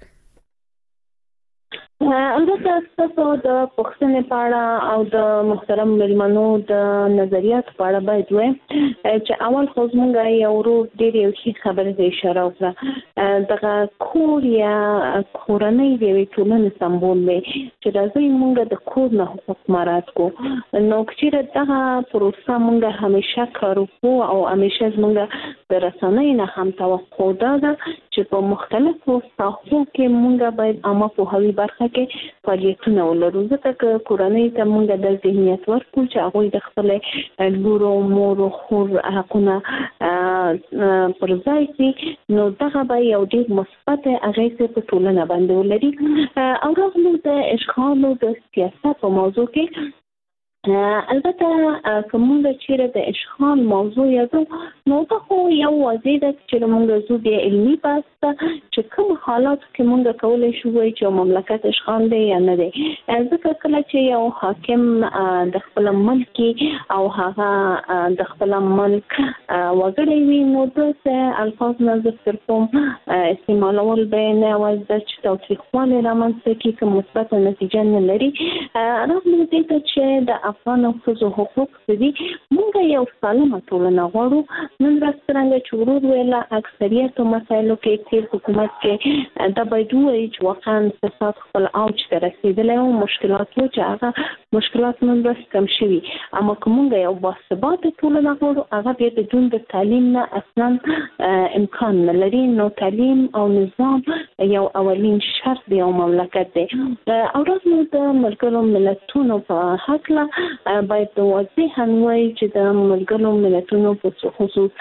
البته تاسو د پښتنې په اړه او د محترم ملمنو د نظریات په اړه باید وایي چې اول خو زموږ یو ورو ډېر یو شي خبرې ته اشاره وکړه دغه کور یا کورنۍ د یوې ټولنې سمبول دی چې راځي موږ د کور نه حقوق مراعات کړو نو چې دغه پروسه موږ همیشه کارو او همیشه زموږ د رسنۍ نه هم توقع ده چې په مختلفو ساحو کې موږ باید عامه پوهاوی برخه کې فعالیتونه ولرو ځکه کورنۍ ته موږ د ذهنیت ورکړو چې هغوی د خپل لورو مورو خور حقونه پر ځای کړي نو دغه به یو ډېر مثبت اغېز په ټولنه باندې ولري او راغلو د اشغال او د سیاست په موضوع کې البته کومه چې د اشغال موضوع یادو نو ته خو یو واضح ده چې موږ زو د علمي پاسته چې کوم حالات کې موږ کولای شو چې مملکت اشغال دی یا نه دی ځکه کله چې یو حاکم د خپل ملک او هغه د خپل ملک وګړي وي نو د الفاظ نه ذکر کوم استعمالول به نه وځي چې توثیقونه رامنځته کوي کوم مثبت نتیجه نه لري راغلو دې ته چې د افغان ښځو حقوق دي موږ یو سالمه ټولنه غواړو نن ورځ څنګه چې ورور ویله اکثریت مسایلو کې چې حکومت کې دا باید وایي چې واقعا فساد خپل اوج ته رسېدلی او مشکلات و چې هغه مشکلات نن ورځ کم شوي اما که موږ یو باثباته ټولنه غواړو هغه بیا بدون د تعلیم نه اصلا امکان نه لري نو تعلیم او نظام یو اولین شرط دی او مملکت دی. او راځو د ملګرو ملتونو په حق باید د واضحاً وایي چې د ملګرو ملتونو په خصوص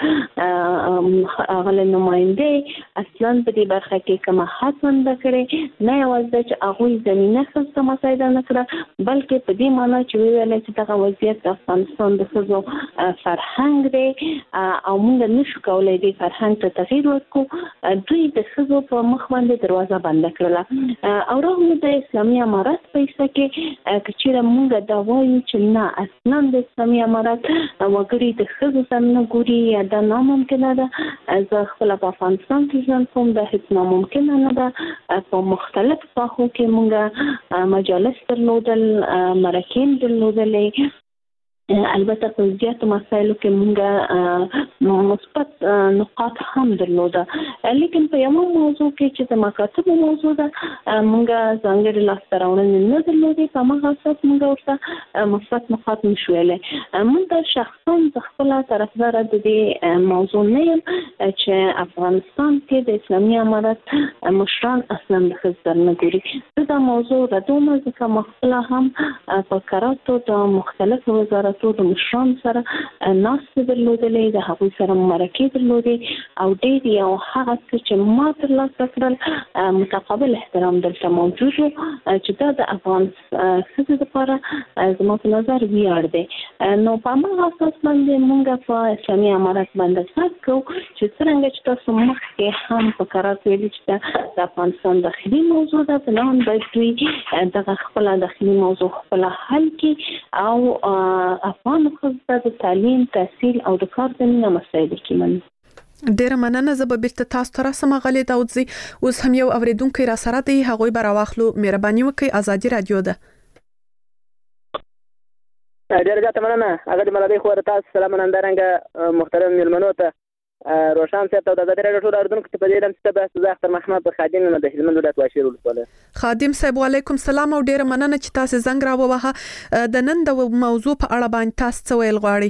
هغه نماینده اصلاً په دې برخه کې کومه هڅه کړې نه یوازې چې هغوی زمینه ښه مسایده نه کړه بلکې په دې معنی چې ویل چې دغه وضعیت د افغانستان د ښځو فرهنګ دی او موږ نشو کولی دې فرهنګ ته تغییر ورکړو. دوی د ښځو په مخ باندې دروازه بنده کړله او راغلو د اسلامي امارت په حصه کې که چېرې موږ دا وایو چې نه اصلا د اسلامي امارت وګړي د ښځو ته نه ګوري یا دا ناممکنه ده. زه خپله په افغانستان کې ژوند کوم دا هېڅ ناممکنه نه ده. په مختلف ساحو کې موږ مجالس درلودل مرکې درلودلې البته په زیاتو مسایلو کې موږ مثبت نقاط هم درلوده لیکن په یو موضوع کې چې د مکاتبو موضوع ده موږ ځانګړي لاسته راوړنې نه درلودې په هغه اساس موږ ورته مثبت نقاط نشو ویلی. موږ شخصا د خپله طرفداره د دې موضوع نه یم چې افغانستان کې د اسلامي امارت مشران اصلا د ښځو سره نه ګوري. زه دا موضوع ردوم ځکه ما خپله هم په کراتو د مختلفو وزارت د مشران سره ناستې درلودلې د هغوی سره مرکې درلودې او ډېر یو هغه څه چې ما ترلاسه کړل متقابل احترام دلته موجود و چې دا د افغان ښځو دپاره زما په نظر ویاړ دی. نو په هماغه اساس باندې موږ په اسلامي امارت باندې څک کوو چې څرنګه چې تاسو مخکې هم په کرات ویلي چې د افغانستان داخلي موضوع ده بنان باید دوی دغه خپله داخلي موضوع خپله حل کړي او افغان ښځو د تعلیم تحصیل او د کار زمینه مسایلو کې مني. ډیره مننه. زه به بیرته تاسو ته راسم غلي داودزي. اوس هم یو اوریدونکو را سره دی هغوی به راواخلو. مهرباني وکړئ ازادي رادیو ده. ډیره زیاته مننه. هغه د ملالۍ خور تاسو سلام نندرنګ محترم ملمنو ته روشان صاحب ته د ازادي رادیو ټول اوریدونکو ته په دې لم چې بس زه اختر محمد خادم نه د هلمند ولایت واشیر ولسواله. خادم صاحب وعلیکم سلام او ډیره مننه چې تاسو زنګ راووهه. د نن د موضوع په اړه باندې تاسو څه ویل غواړئ؟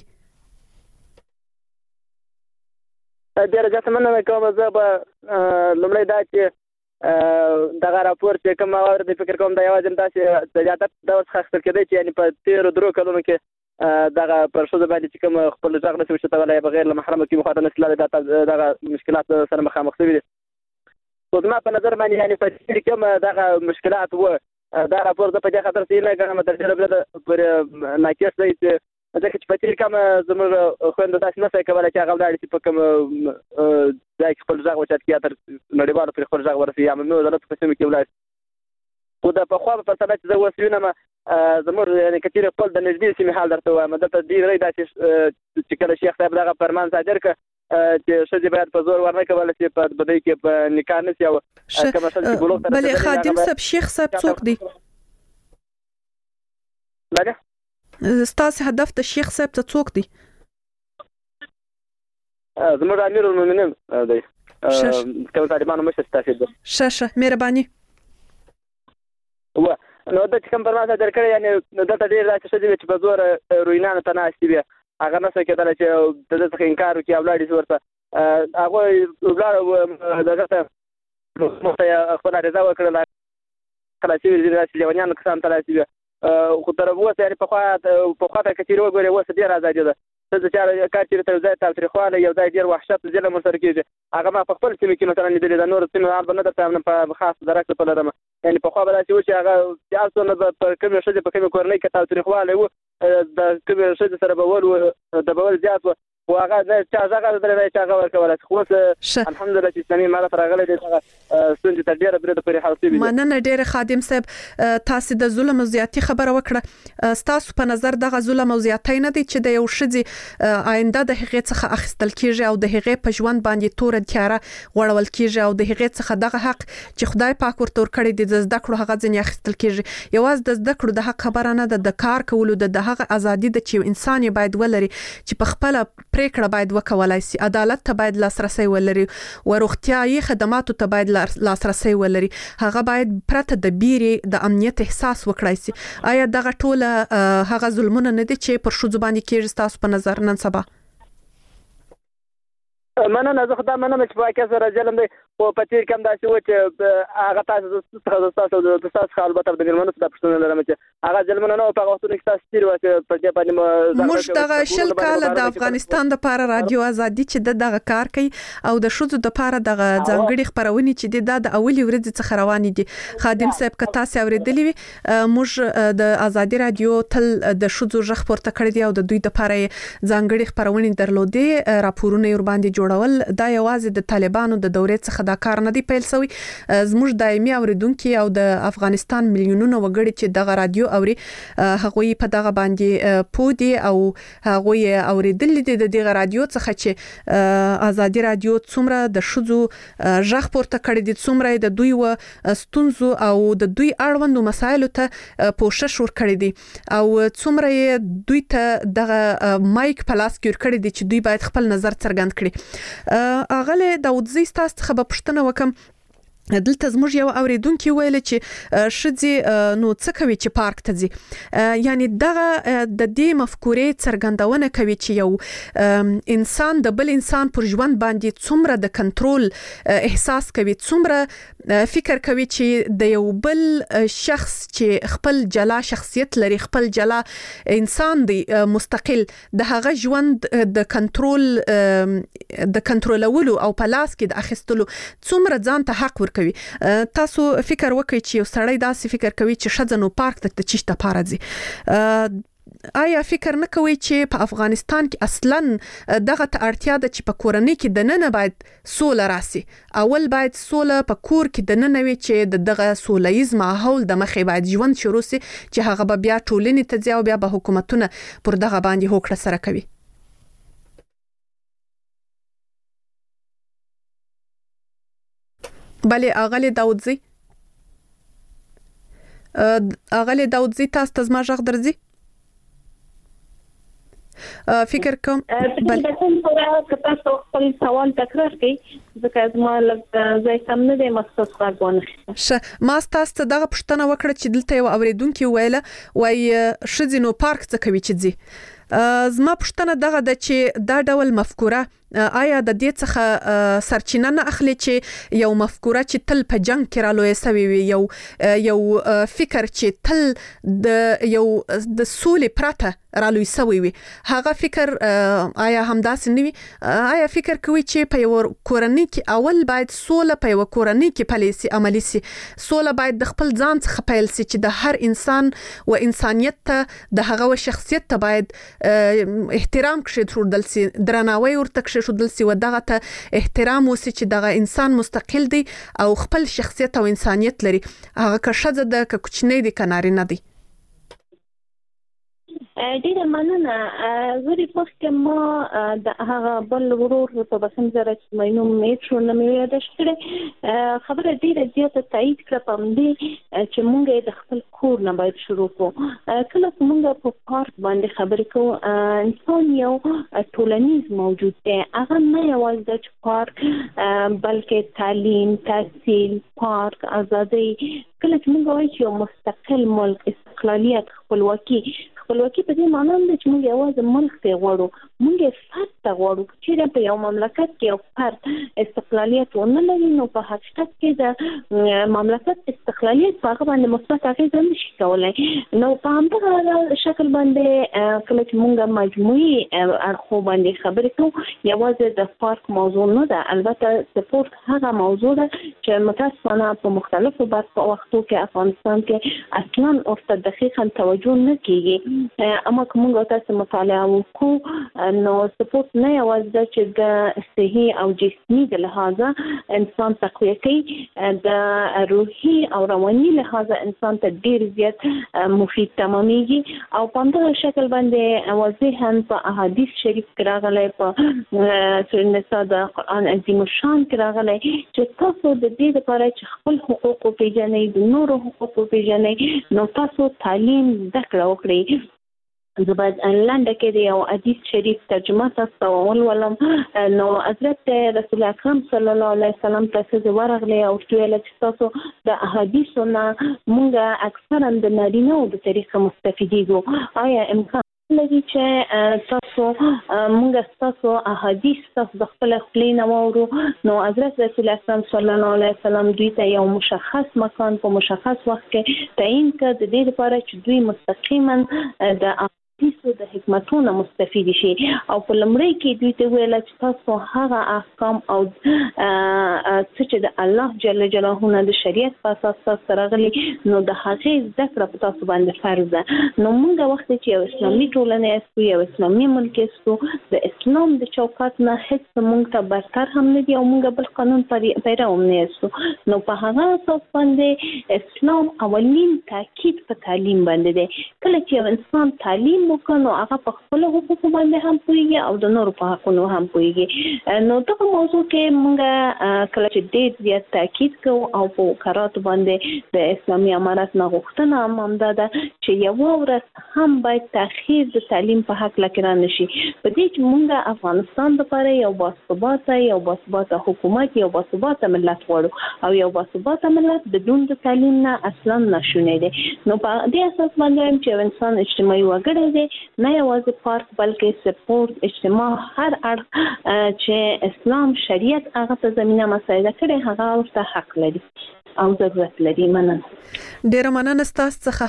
ډیره زیاته مننه کوم. زه به لومړی دا چې دغه راپور چې کوم اورد فکر کوم دا یوازې داسې د زیاتت دور څخه اخیستل کېدی چې یعنې په تېرو درو کلونو کې دغه پر ښځو باندې چې کوم خپل غږ نشي اوچتولی بغیر له محرمه کې مخاطب نشي تللی دغه مشکلات سره مخامخ شوي دي. خو زما په نظر باندې یعنې په دې کې کوم دغه مشکلات وه دا راپور زه په دې خاطر صحیح نه ګڼم تر ډېره بله پر ناقص دی چې ځکه چې په تېر کوم زموږ خویندو داسې نه شي کولی چې هغه ولاړې شي په کوم ځای کې خپل غږ اوچت کړي یا تر نړیوالو پرې خپل غږ ورسوي یا ممنوع دولتو په سیمو کې ولاړ شي. خو د پخوا په پرتله چې زه اوس وینم زموږ یعنې که چېرې خپل د نږدې سیمې حال درته ووایم دلته ډېری داسې چې کله شیخ صاحب دغه فرمان صادر کړه چې ښځې باید په زور ورنه کولی شي په بدۍ کې په نکاح نه شي او کومه ښځه چې بلوغ ته بلې خادم صاحب شیخ صاحب څوک دی؟ بله ستاسې هدف د شیخ صاحب ته څوک دی؟ زموږ امیر المؤمنین دی کوم طالبانو مشر ستاسې دی. ښه ښه مهرباني. نو د چې کوم فرمان صادر کړی یعنې دلته ډېر داسې ښځې وې چې په زوره روینانو ته ناستې وې هغه نه شوی کېدلی چې د ده څخه انکار وکړي او ولاړې شي ورته هغوی ولاړه دغه ته موږ ته یې خپله رضا وکړله کله شوي ځینې داسې لیونیانو کسانو ته داسې وې خو تر اوسه یعنې پخوا پخوا ته که چېرې وګورې اوس ډېره ازادي ده. ښځه چې کار چېرې ته یو ځای تاوتریخوالی یو ځای ډېر وحشت ظلم ورسره کېږي هغه ما په خپل سیمې کې مثلا لیدلې ده. نورو سیمې حال به نه درته په خاص درک په لرم یعنې پخوا به داسې و چې هغه چې هر څومره به پر کومې ښځې په کومې کورنۍ کې تاوتریخوالی و د کومې ښځې سره به ول و دبول زیات و خو هغه چا غږ اورېدلی دی چې هغه ورکولی شي. خو اوس الحمدلله چې اسلامي امارت راغلی دی دغه ستونزې تر ډېره بریده پورې حل شوي دي. مننه ډېره خادم صاحب. تاسې د ظلم او زیاتي خبره وکړه. ستاسو په نظر دغه ظلم او زیاتی نه دی چې د یو ښځې آینده د هغې څخه اخیستل کېږي او د هغې په ژوند باندې توره تیاره غوړول کېږي او د هغې څخه دغه حق چې خدای پاک ورته ورکړی دی د زده کړو هغه ځینې اخیستل کېږي. یوازې د زده کړو د حق خبره نه ده د کار کولو د هغه ازادي ده چې انسان یې باید ولري چې په خپله پریکړه باید وکولای شي عدالت ته باید لاسرسی ولري او روغتیايي خدماتو ته باید لاسرسی ولري هغه باید پرته د بیرې د امنیت احساس وکړای شي. آیا دغه ټول هغه ظلمونه نه دي چې پر ښځو باندې کېږي ستاسو په نظر نن سبا؟ مننه زه خدای مننه چې واقعا سره جلم دی او په تیر کم داسې و چې هغه تاسو څخه تاسو د تاسو البته د ملمنو د پښتون لرم چې هغه جلمنه نو په وختونو کې تاسو تیر و چې په دې باندې موږ دغه شل کال د افغانستان د لپاره رادیو ازادي چې دغه کار کوي او د شوزو د لپاره دغه ځانګړي خبرونه چې د اولي ورځ څخه روان دي خادم صاحب کتا سي اوریدلی موږ د ازادي رادیو تل د شوزو ژغ پورته کړی دی او د دوی د لپاره ځانګړي خبرونه درلودي راپورونه ور باندې جوړول دا یوازې د طالبانو د دورې څخه دا کار نه دی پیل شوی زموږ دایمي اوریدونکو او د افغانستان میلیونونو وګړي چې دغه رادیو اوري هغوی په دغه باندې پودي او هغوی اوریدل دي د دغه رادیو څخه چې ازادي رادیو څومره د شذو ژغ پورته کړی دي څومره د دوی و ستونزو او د دوی اړوندو مسایلو ته پوښښ ور کړی دي او څومره دوی ته دغه مایک پلاس کور کړی دي چې دوی باید خپل نظر څرګند کړي اغله داودزی ستاسو څخه به پښتنه وکم دلته زموږ یو اوریدونکو ویل چې شذي نو څه کوي چې پارک ته ځي یعنی دغه د دې مفکورې څرګندونه کوي چې یو انسان د بل انسان پر ژوند باندې څومره د کنټرول احساس کوي څومره فکر کوي چې د یو بل شخص چې خپل جلا شخصیت لري خپل جلا انسان دی مستقل د هغه ژوند د کنټرول د کنټرولولو او پلاس کې د اخیستلو څومره ځان ته حق کوي تاسو فکر وکړئ چې یو سړی داسې فکر کوي چې شذنو پارک ته چشته پارځي آیا فکر نه کوي چې په افغانستان کې اصلا دغه ته اړتیا ده چې په کورنۍ کې د نن باید سوله راسي اول باید سوله په کور کې د نن وي چې دغه سولهیز ماحول د مخې باید ژوند شروع سي چې هغه به بیا ټولنې ته ځي او بیا به حکومتونه پر دغه باندې هوکړه سره کوي بله اغلی داودزی اغلی داودزی تاسو ته زما ژغ درځي فکر کوم بل تاسو خپل سوال تکرار کړئ ځکه زما لږ ځای سم نه دی مخصوص غوښتنه شه ما تاسو ته دغه پښتنه وکړه چې دلته یو اوریدونکو ویله وای شذینو پارک څه کوي چې ځي زما پښتنه دغه د چې دا ډول مفکوره آیا د دې څخه سرچینه نه اخلي چې یو مفکوره چې تل په جنگ کې رالوي سوي وي یو یو فکر چې تل د یو د سولې پرته رالوي سوي وي هغه فکر آیا همداسې نه وي آیا فکر کوي چې په یو کورنۍ کې اول باید سوله په یو کورنۍ کې پالیسي عملی سي سوله باید د خپل ځان څخه پیل سي چې د هر انسان او انسانيت ته د هغه شخصیت ته باید احترام کښې سي درناوی ورته کښې شودل سي و دغه ته احترام وسي چې دغه انسان مستقل دی او خپل شخصیت او انسانيت لري هغه که ښځه ده که کوچنی دی که نارینه دی ډیره مننه زه د پخته ما د هغه بل ورور په بسم زره چې مینو میټرو نه مې یاد شته خبره ډیره زیاته تایید کړه په دې چې مونږ د خپل کور نه باید شروع کوو کله چې مونږ په پارک باندې خبرې کوو انسان یو ټولنیز موجود دی هغه نه یوازې د پارک بلکې تعلیم تحصیل پارک ازادي کله چې مونږ وایو چې مستقل ملک استقلالیت خپلواکي خپلواکي په دې معنی ده چې موږ یوازې ملک ته غواړو موږ فرد ته غواړو چې په یو مملکت کې یو فرد استقلالیت ونه لري نو په حقیقت کې د مملکت استقلالیت په هغه باندې مثبت اغېز نشي کولای نو په همدغه شکل باندې کله چې موږ مجموعي اړخو باندې خبرې کوو یوازې د پارک موضوع نه ده البته سپورت هغه موضوع ده چې متاسفانه په مختلفو برخو وختو کې افغانستان کې اصلا ورته دقیقاً توجه نه کیږي اما کومه تاسو مطالعه وکړو نو سپورت نه یوازې چې د صحي او جسمي د لحاظه انسان تقویه کوي د روحي او رواني لحاظه انسان ته ډیر زیات مفید تمامېږي او په همدغه شکل باندې واضحاً په احادیث شریف کې راغلی په سورة النساء د قرآن عظیم الشان کې راغلی چې تاسو د دې لپاره چې خپل حقوق وپېژنئ د نورو حقوق وپېژنئ نو تاسو تعلیم زده کړه وکړئ زه باید لنډه کې د یو حدیث شریف ترجمه تاسو ته ولولم نو حضرت رسول اکرم صلی الله علیه وسلم تاسو ورغلی او ویل چې تاسو د احادیثو نه مونږ اکثرا د نارینه او د طریقه مستفیدیږو آیا امکان لګي چې تاسو موږ تاسو احادیث تاسو د خپل خپلین وورو نو حضرت رسول الله صلی الله علیه وسلم دوی ته یو مشخص مکان په مشخص وخت کې تعیین کړ د دې لپاره چې دوی مستقیما د تاسو د حکمتونو مستفید شي او په لمړی کې دوی ته ویل چې تاسو هغه احکام او چې د الله جل جلاله نه د شریعت په اساس تاسو راغلي نو د هغه ذکر په تاسو باندې فرض ده. نو موږ وخت چې یو اسلامي ټولنه یو یو اسلامي ملک یو د اسلام د چوکاټ نه هیڅ موږ ته برتر هم نه دی او موږ بل قانون پیرو نه یو نو په هغه اساس باندې اسلام اولین تاکید په تعلیم باندې دی. کله چې انسان تعلیم مکنو هغه په خپل حقوق باندې هم پوهیږي او د نورو په حقوقو هم پوهیږي. نو دغه موضوع کې موږ کله چې ډېر زیات تاکید کوو او په قرارات باندې د اسلامي امارت نه غوښتنه هم همدا ده چې یو ورځ هم باید تاخیر د تعلیم په حق لکه نشي. په دې چې موږ افغانستان لپاره یو باثباته یو باثباته حکومت یو باثباته ملت غواړو او یو باثباته ملت بدون د تعلیم نه اصلا نشونه دي. نو په دې اساس باندې چې انسان اجتماعي وګړی دی نه یوازې پارک بلکې سپورت اجتماع هر اړخ چې اسلام شریعت هغه ته زمينه مساعده کړي هغه ورته حق لري او ضرورت لري. مننه. ډیر مننه تاسو څخه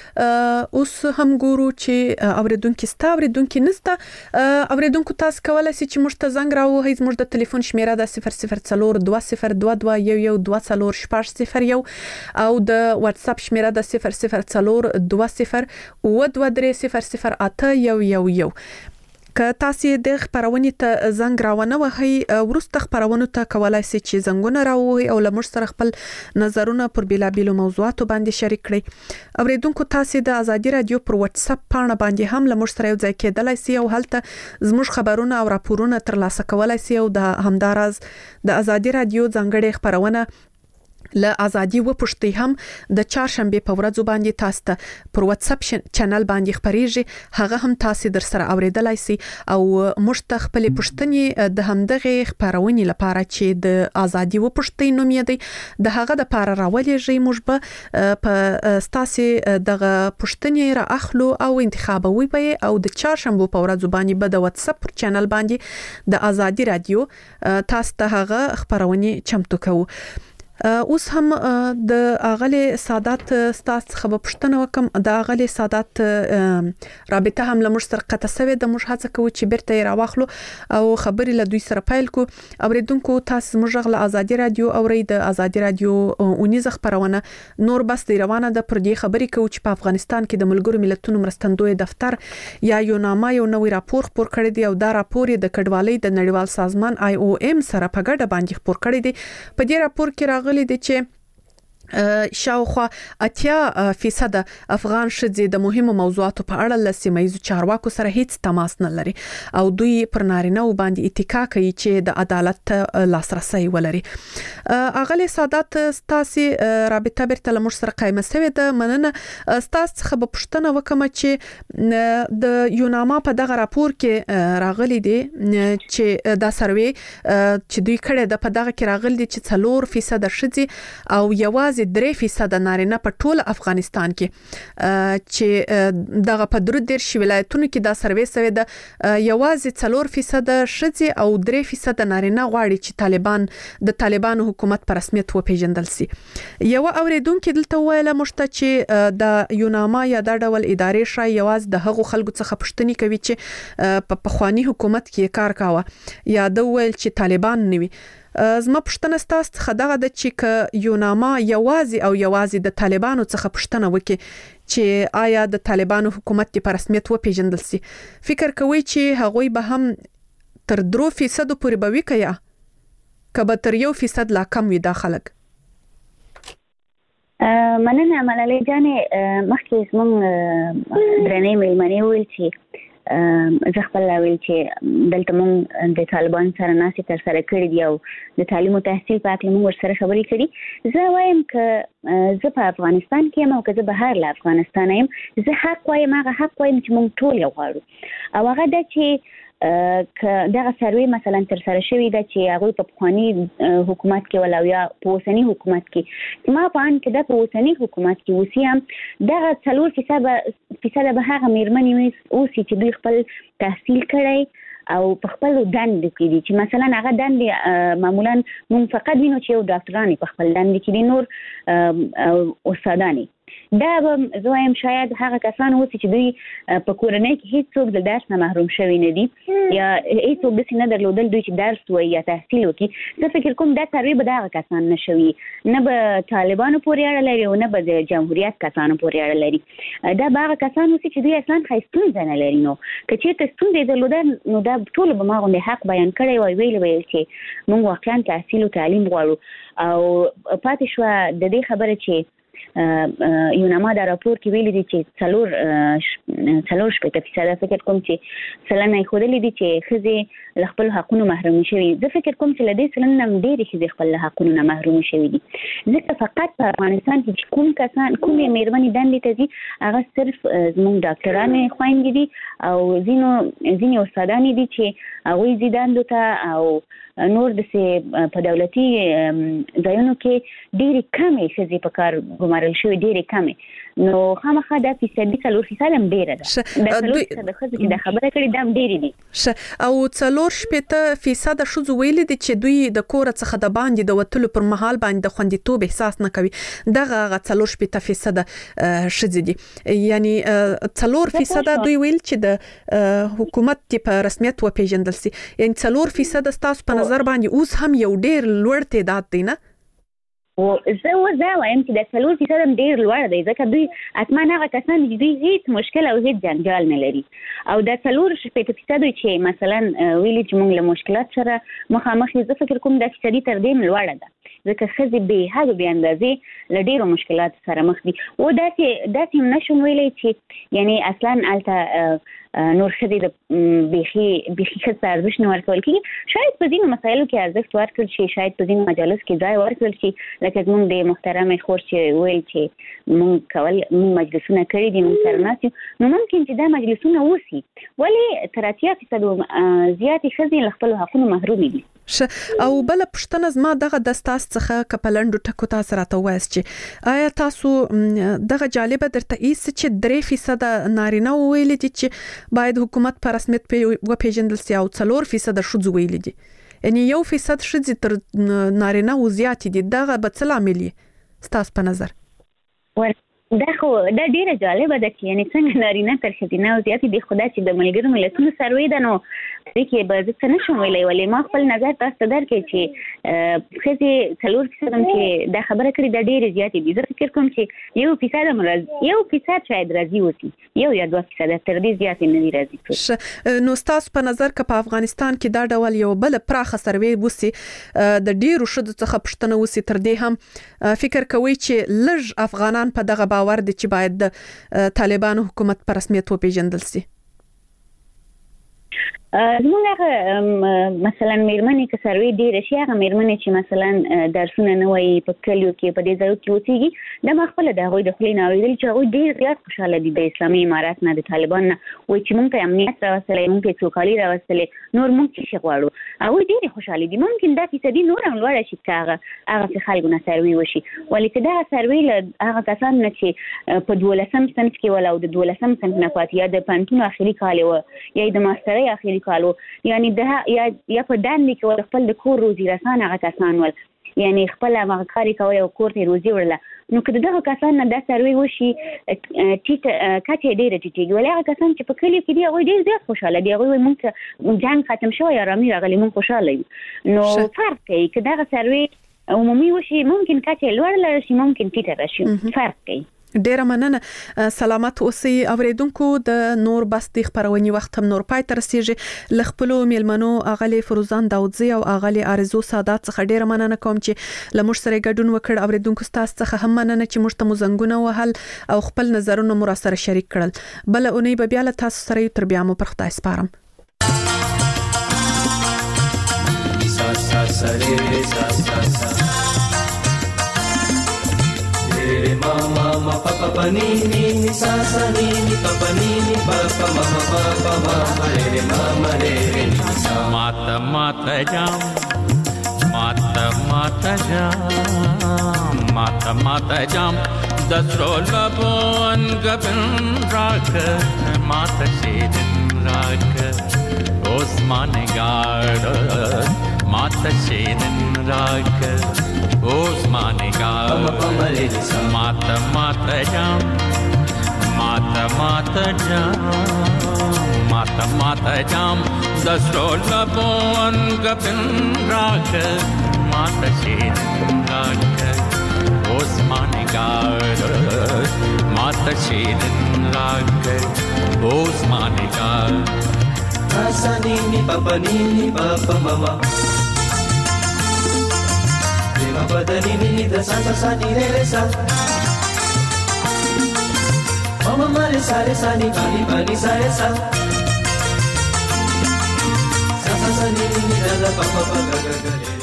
هم اوس هم ګورو چې اوریدونکو ستا اوریدونکو نستا اوریدونکو تاسو کولای شئ چې موږ ته زنګ راوهئ. زموږ د ټلیفون شمیره د صفر صفر څلور دوه صفر دوه دوه یو یو دوه څلور شپږ صفر یو او د واتس اپ شمیره د صفر صفر څلور دوه صفر او دوه درې صفر صفر اته یو یو یو. که تاسو د خبرونې ته زنګ راونه وهئ ورسته خبرونو ته کولای شئ چې زنګونه راوهئ او لمر سره خپل نظرونه پر بیلابیلو موضوعاتو باندې شریک کړئ. اوریدونکو تاسو د ازادي رادیو پر واتس اپ پاڼه باندې هم لمر سره یو ځای کېدلای شئ او هلته زموږ خبرونه او راپورونه ترلاسه کولای شئ او د همدارز د ازادي رادیو ځانګړي خبرونه له ازادي و پښتي هم د چهارشنبه په ورځ باندې تاسو ته پر واتس اپ چینل باندې خبريږي هغه هم تاسو در سره اوریدلای شئ او مشت خپل پښتني د همدغه خبرونې لپاره چې د ازادي و پښتي نوم یې دی د هغه د لپاره راولېږي موږ به په تاسو دغه پښتني را اخلو او انتخابوي به او د چهارشنبه په ورځ باندې به د واتس اپ چینل باندې د ازادي رادیو تاسو ته هغه خبرونې چمتو کوو. اوس هم د اغلی سادات ستاسو خبر پښتنه وکم د اغلی سادات رابطه هم لمر سره قطه سوي د موږ هڅه کوو چې بیرته راوخلو او خبرې له دوی سره پایل کو. اوریدونکو تاسو موږ غل ازادي رادیو اوري د ازادي رادیو اونیزه خبرونه نور بس دی روانه د پر دې خبرې کوي چې په افغانستان کې د ملګرو ملتونو مرستندوی دفتر یا یوناما یو نوې راپور خپور کړی دی او دا راپور د کډوالۍ د نړیوال سازمان آی او ایم سره په ګډه باندې خپور کړی دی. په دې راپور کې غلي دي چې شاوخوا اتیا فیصد افغان شذې د مهمو موضوعاتو په اړه له سیمایي چارواکو سره هیڅ تماس نه لري او دوی پر نارینه باندې اتکا کوي چې د عدالت لاسرسي ولري. اغلی سادات ستاسي رابطه بیرته لمر سره قائمه شوی د مننه ستاسو څخه په پښتنه وکم چې د یوناما په دغه راپور کې راغلي دي چې دا سروي چې دوی کړه د په دغه کې راغلي چې څلور فیصد شذې او یوازې درې فیصد نارینه په ټول افغانستان کې چې دغه په درو دیر شي ولایتونو کې دا سروي سوي د یوازې څلور فیصد شذې او درې فیصد نارینه غواړي چې طالبان د طالبانو حکومت په رسمیت وپیژندل شي. یو اوریدونکو دلته ویله مشته چې د یوناما یا د ډول ادارې شای یوازې د هغو خلکو څخه پښتني کوي چې په پخوانی حکومت کې کار کاوه یا د ویل چې طالبان نوي. زما پښتنه ستاسو څخه دغه د چې یوناما یوازې او یوازې د طالبانو څخه پښتنه وکي چې آیا د طالبانو حکومت په رسمیت وپیژندل شي. فکر کوي چې هغوی به هم تر درو فیصد پورې به وکیا کبه تر یو فیصد لا کم وي دا خلک. مننه ملالۍ جانې مخکې زموږ درنې مېلمنې ویل چې زه خپل ویل چې دلته مونږ د طالبان سره ناسې تر سره کړې دي او د تعلیم او تحصیل په اړه مونږ ورسره خبرې کړې. زه وایم چې زه په افغانستان کې یم او که زه بهر له افغانستان یم زه حق وایم هغه حق وایم چې مونږ ټول یو غواړو او هغه دا چې ک دغه سروي مثلا تر سره شوی د چې هغه په پخوانی حکومت کې ولاویا په اوسنی حکومت کې ما په ان کې د په اوسنی حکومت کې وسیم دغه څلور فیصد فیصد به هغه میرمنې اوسې چې دوی خپل تحصیل کړی او په خپل دند کې دي چې مثلا هغه دند معمولا مونږ فقط وینو چې یو ډاکټرانی په خپل دند کې دي نور استادانی دا به زویم شاید هغه کسان اوسې چې دوی په کورنۍ کې هیڅ څوک د درس نه محروم شوی نه دي یا هیڅ څوک داسې نه درلودل دوی چې درس وایي یا تحصیل وکړي زه فکر کوم دا سروي به د هغه کسان نه شوي نه به طالبانو پورې اړه لري او نه به د جمهوریت کسانو پورې اړه لري دا به هغه کسان اوسې چې دوی اصلا ښه ستونزه نه لري نو که چېرته ستونزې درلوده نو دا ټول به ما غوندې حق بیان کړی وای ویل ویل چې موږ واقعا تحصیل او تعلیم غواړو او پاتې شوه د دې خبره چې یوناما دا راپور کې ویلي دي چې څلور څلور شپېته فیصده فکر کوم چې سلنه یې ښودلي دي چې ښځې له خپلو حقونو محرومې شوي زه فکر کوم چې له دې سلنې نه ډېرې ښځې خپل له حقونو نه محرومې شوي دي ځکه فقط په افغانستان کې چې کوم کسان کومې مېرمنې دندې ته ځي هغه صرف زموږ ډاکټرانې خویندې دي او ځینو ځینې استادانې دي چې هغوی ځي دندو ته او نور داسې په دولتي ځایونو کې ډېرې کمې ښځې په کار ګمارل شوي ډېرې کمې نو خامخا دا فیصدي څلور فیصد هم ډېره ده دا څلور فیصده ښځې چې دا خبره کړې دا هم ډېرې دي او څلور شپېته فیصده ښځو ویلي دي چې دوی د کوره څخه د باندې د وتلو پر مهال باندې د خوندیتوب احساس نه کوي دغه هغه څلور شپېته فیصده ښځې دي یعنی څلور فیصده دوی ویل چې د حکومت په رسمیت وپیژندل سي یعنی څلور فیصده ستاسو په نظر باندې اوس هم یو ډېر لوړ تعداد دی نه او زه وزه وایم چې د څلور فیصد هم ډېر لوړ دی ځکه دوی حتما هغه کسان چې دوی هیڅ مشکل او هیڅ جنجال نه لري او د څلور شپېته فیصد چې مثلا ویلي چې موږ له مشکلات سره مخامخ یو زه فکر کوم دا فیصدي تر دې هم لوړه ده ځکه ښځې بې حده بې اندازې له ډېرو مشکلاتو سره مخ دي او داسې داسې هم نشم ویلی چې یعنی اصلا هلته نور ښځې د بیخي بیخي ښځو ته ارزښت نه ورکول کېږي شاید په ځینو مسایلو کې ارزښت ورکړل شي شاید په ځینو مجالس کې ځای ورکړل شي لکه زموږ د محترمې خور چې ویل چې موږ کول موږ مجلسونه کړي دي موږ سره ناست یو نو ممکن چې دا مجلسونه وسي ولې تر اتیا فیصدو زیاتې ښځې له خپلو حقونو محرومې دي او بل پښتنه زما دغه د ستاس څخه کپلندو ټکو تاسو راته وایست چې آیا تاسو دغه جالبه درته ایست چې درې فیصد نارینه ویل دي چې باید حکومت په رسمیت په وپیژندل سي او څلور فیصد ښځو ویل دي یعنی یو فیصد ښځې تر نارینه و زیات دي دغه به څه لامل ستاسو په نظر دا خو دا ډیره جالبه ده چې یعنی څنګه نارینه تر ښځینه او زیات دي خو دا چې د ملګرو ملتونو سروې ده نو دې کې به زه څه نشم ویلی ولې ما خپل نظر تاسو ته درکړی چې ښځې څلور فیصد هم چې دا خبره کړې دا ډېرې زیاتې دي زه فکر کوم چې یو فیصد هم یو فیصد شاید راضي اوسي یو یا دوه فیصده تر دې زیاتې نه دي راضي نو ستاسو په نظر که په افغانستان کې دا ډول یو بل پراخه سروې وسي د ډېرو ښځو څخه پوښتنه وسي تر دې هم فکر کوئ چې لږ افغانان په دغه باور دي چې باید د طالبانو حکومت په رسمیت وپیژندل سي زموږ هغه مثلا میرمنې که سروې ډېره شي هغه میرمنې چې مثلا درسونه نه وایي په کلیو کې په دې ځایو کې اوسېږي دا ما خپله د هغوی د خولې نه اورېدلي چې هغوی ډېر زیات خوشحاله دي د اسلامي امارات نه د طالبان نه وایي چې موږ ته امنیت راوستلی موږ ته سوکالي راوستلی نور موږ څه شي غواړو هغوی ډېرې خوشحالې دي ممکن دا فیصدي نور هم لوړه شي که هغه هغسې خلکو نه سروې وشي ولې که دغه سروې له هغه کسانو نه چې په دولسم صنف کې ول او د دولسم صنف نه پاتې یا د پوهنتون اخري کال وه یا د ماسترۍ اخري کالو یعنی د یا یا په دندې کې ول خپل د کور روزي رسان هغه کسان ول یعنی خپل هغه کار کوي او کور ته روزي وړله نو که دغه کسان نه دا سروې وشي ټیټ کچې ډېره ټیټېږي ولې هغه کسان چې په کلیو کې دي هغوی ډېر زیات خوشحاله دي هغوی وایي موږ ته جنګ ختم شوی ارامي راغلې موږ خوشحاله یو نو فرق کوي که دغه سروې عمومي وشي ممکن کچې لوړه راشي ممکن ټیټه راشي فرق کوي ډیره مننه سلامت اوسئ اوریدونکو د نور بس د خبرونې وخت هم نور پای تر رسیږي ل خپل میلمنو اغلی فروزان داودزی او اغلی ارزو سادات څخه ډیره مننه کوم چې لمر سره ګډون وکړ اوریدونکو تاسو څخه هم مننه چې موږ ته مزنګونه وهل او خپل نظرونه مو سره شریک کړل بل اونۍ به بیا له تاسو سره تر بیا مو پر خدای سپارم سا سا سره سا سا سا ma ma ma pa pa pa ni ni ni sa sa ni ni pa pa ni ni pa pa ma ma pa pa ma ma re re ma ma re re ni sa. Mata mata jam, mata mata jam, mata mata jam. Dasro labon gabin rak, mata shedin rak. Osmane gard, mata shedin rak. Osmane gard, mata mata jam, mata mata jam, mata mata jam. Dasro labon gabin rak, mata shedin rak. Osmane gard, mata shedin rak. Osmane gard. Sa ni ni pa pa ni ni pa pa ma ma. Re ma pa da ni ni da sa sa sa ni re re sa. Ma ma ma re sa re sa ni pa ni pa ni sa re sa. Sa sa sa ni ni da da pa pa pa ga ga ga re.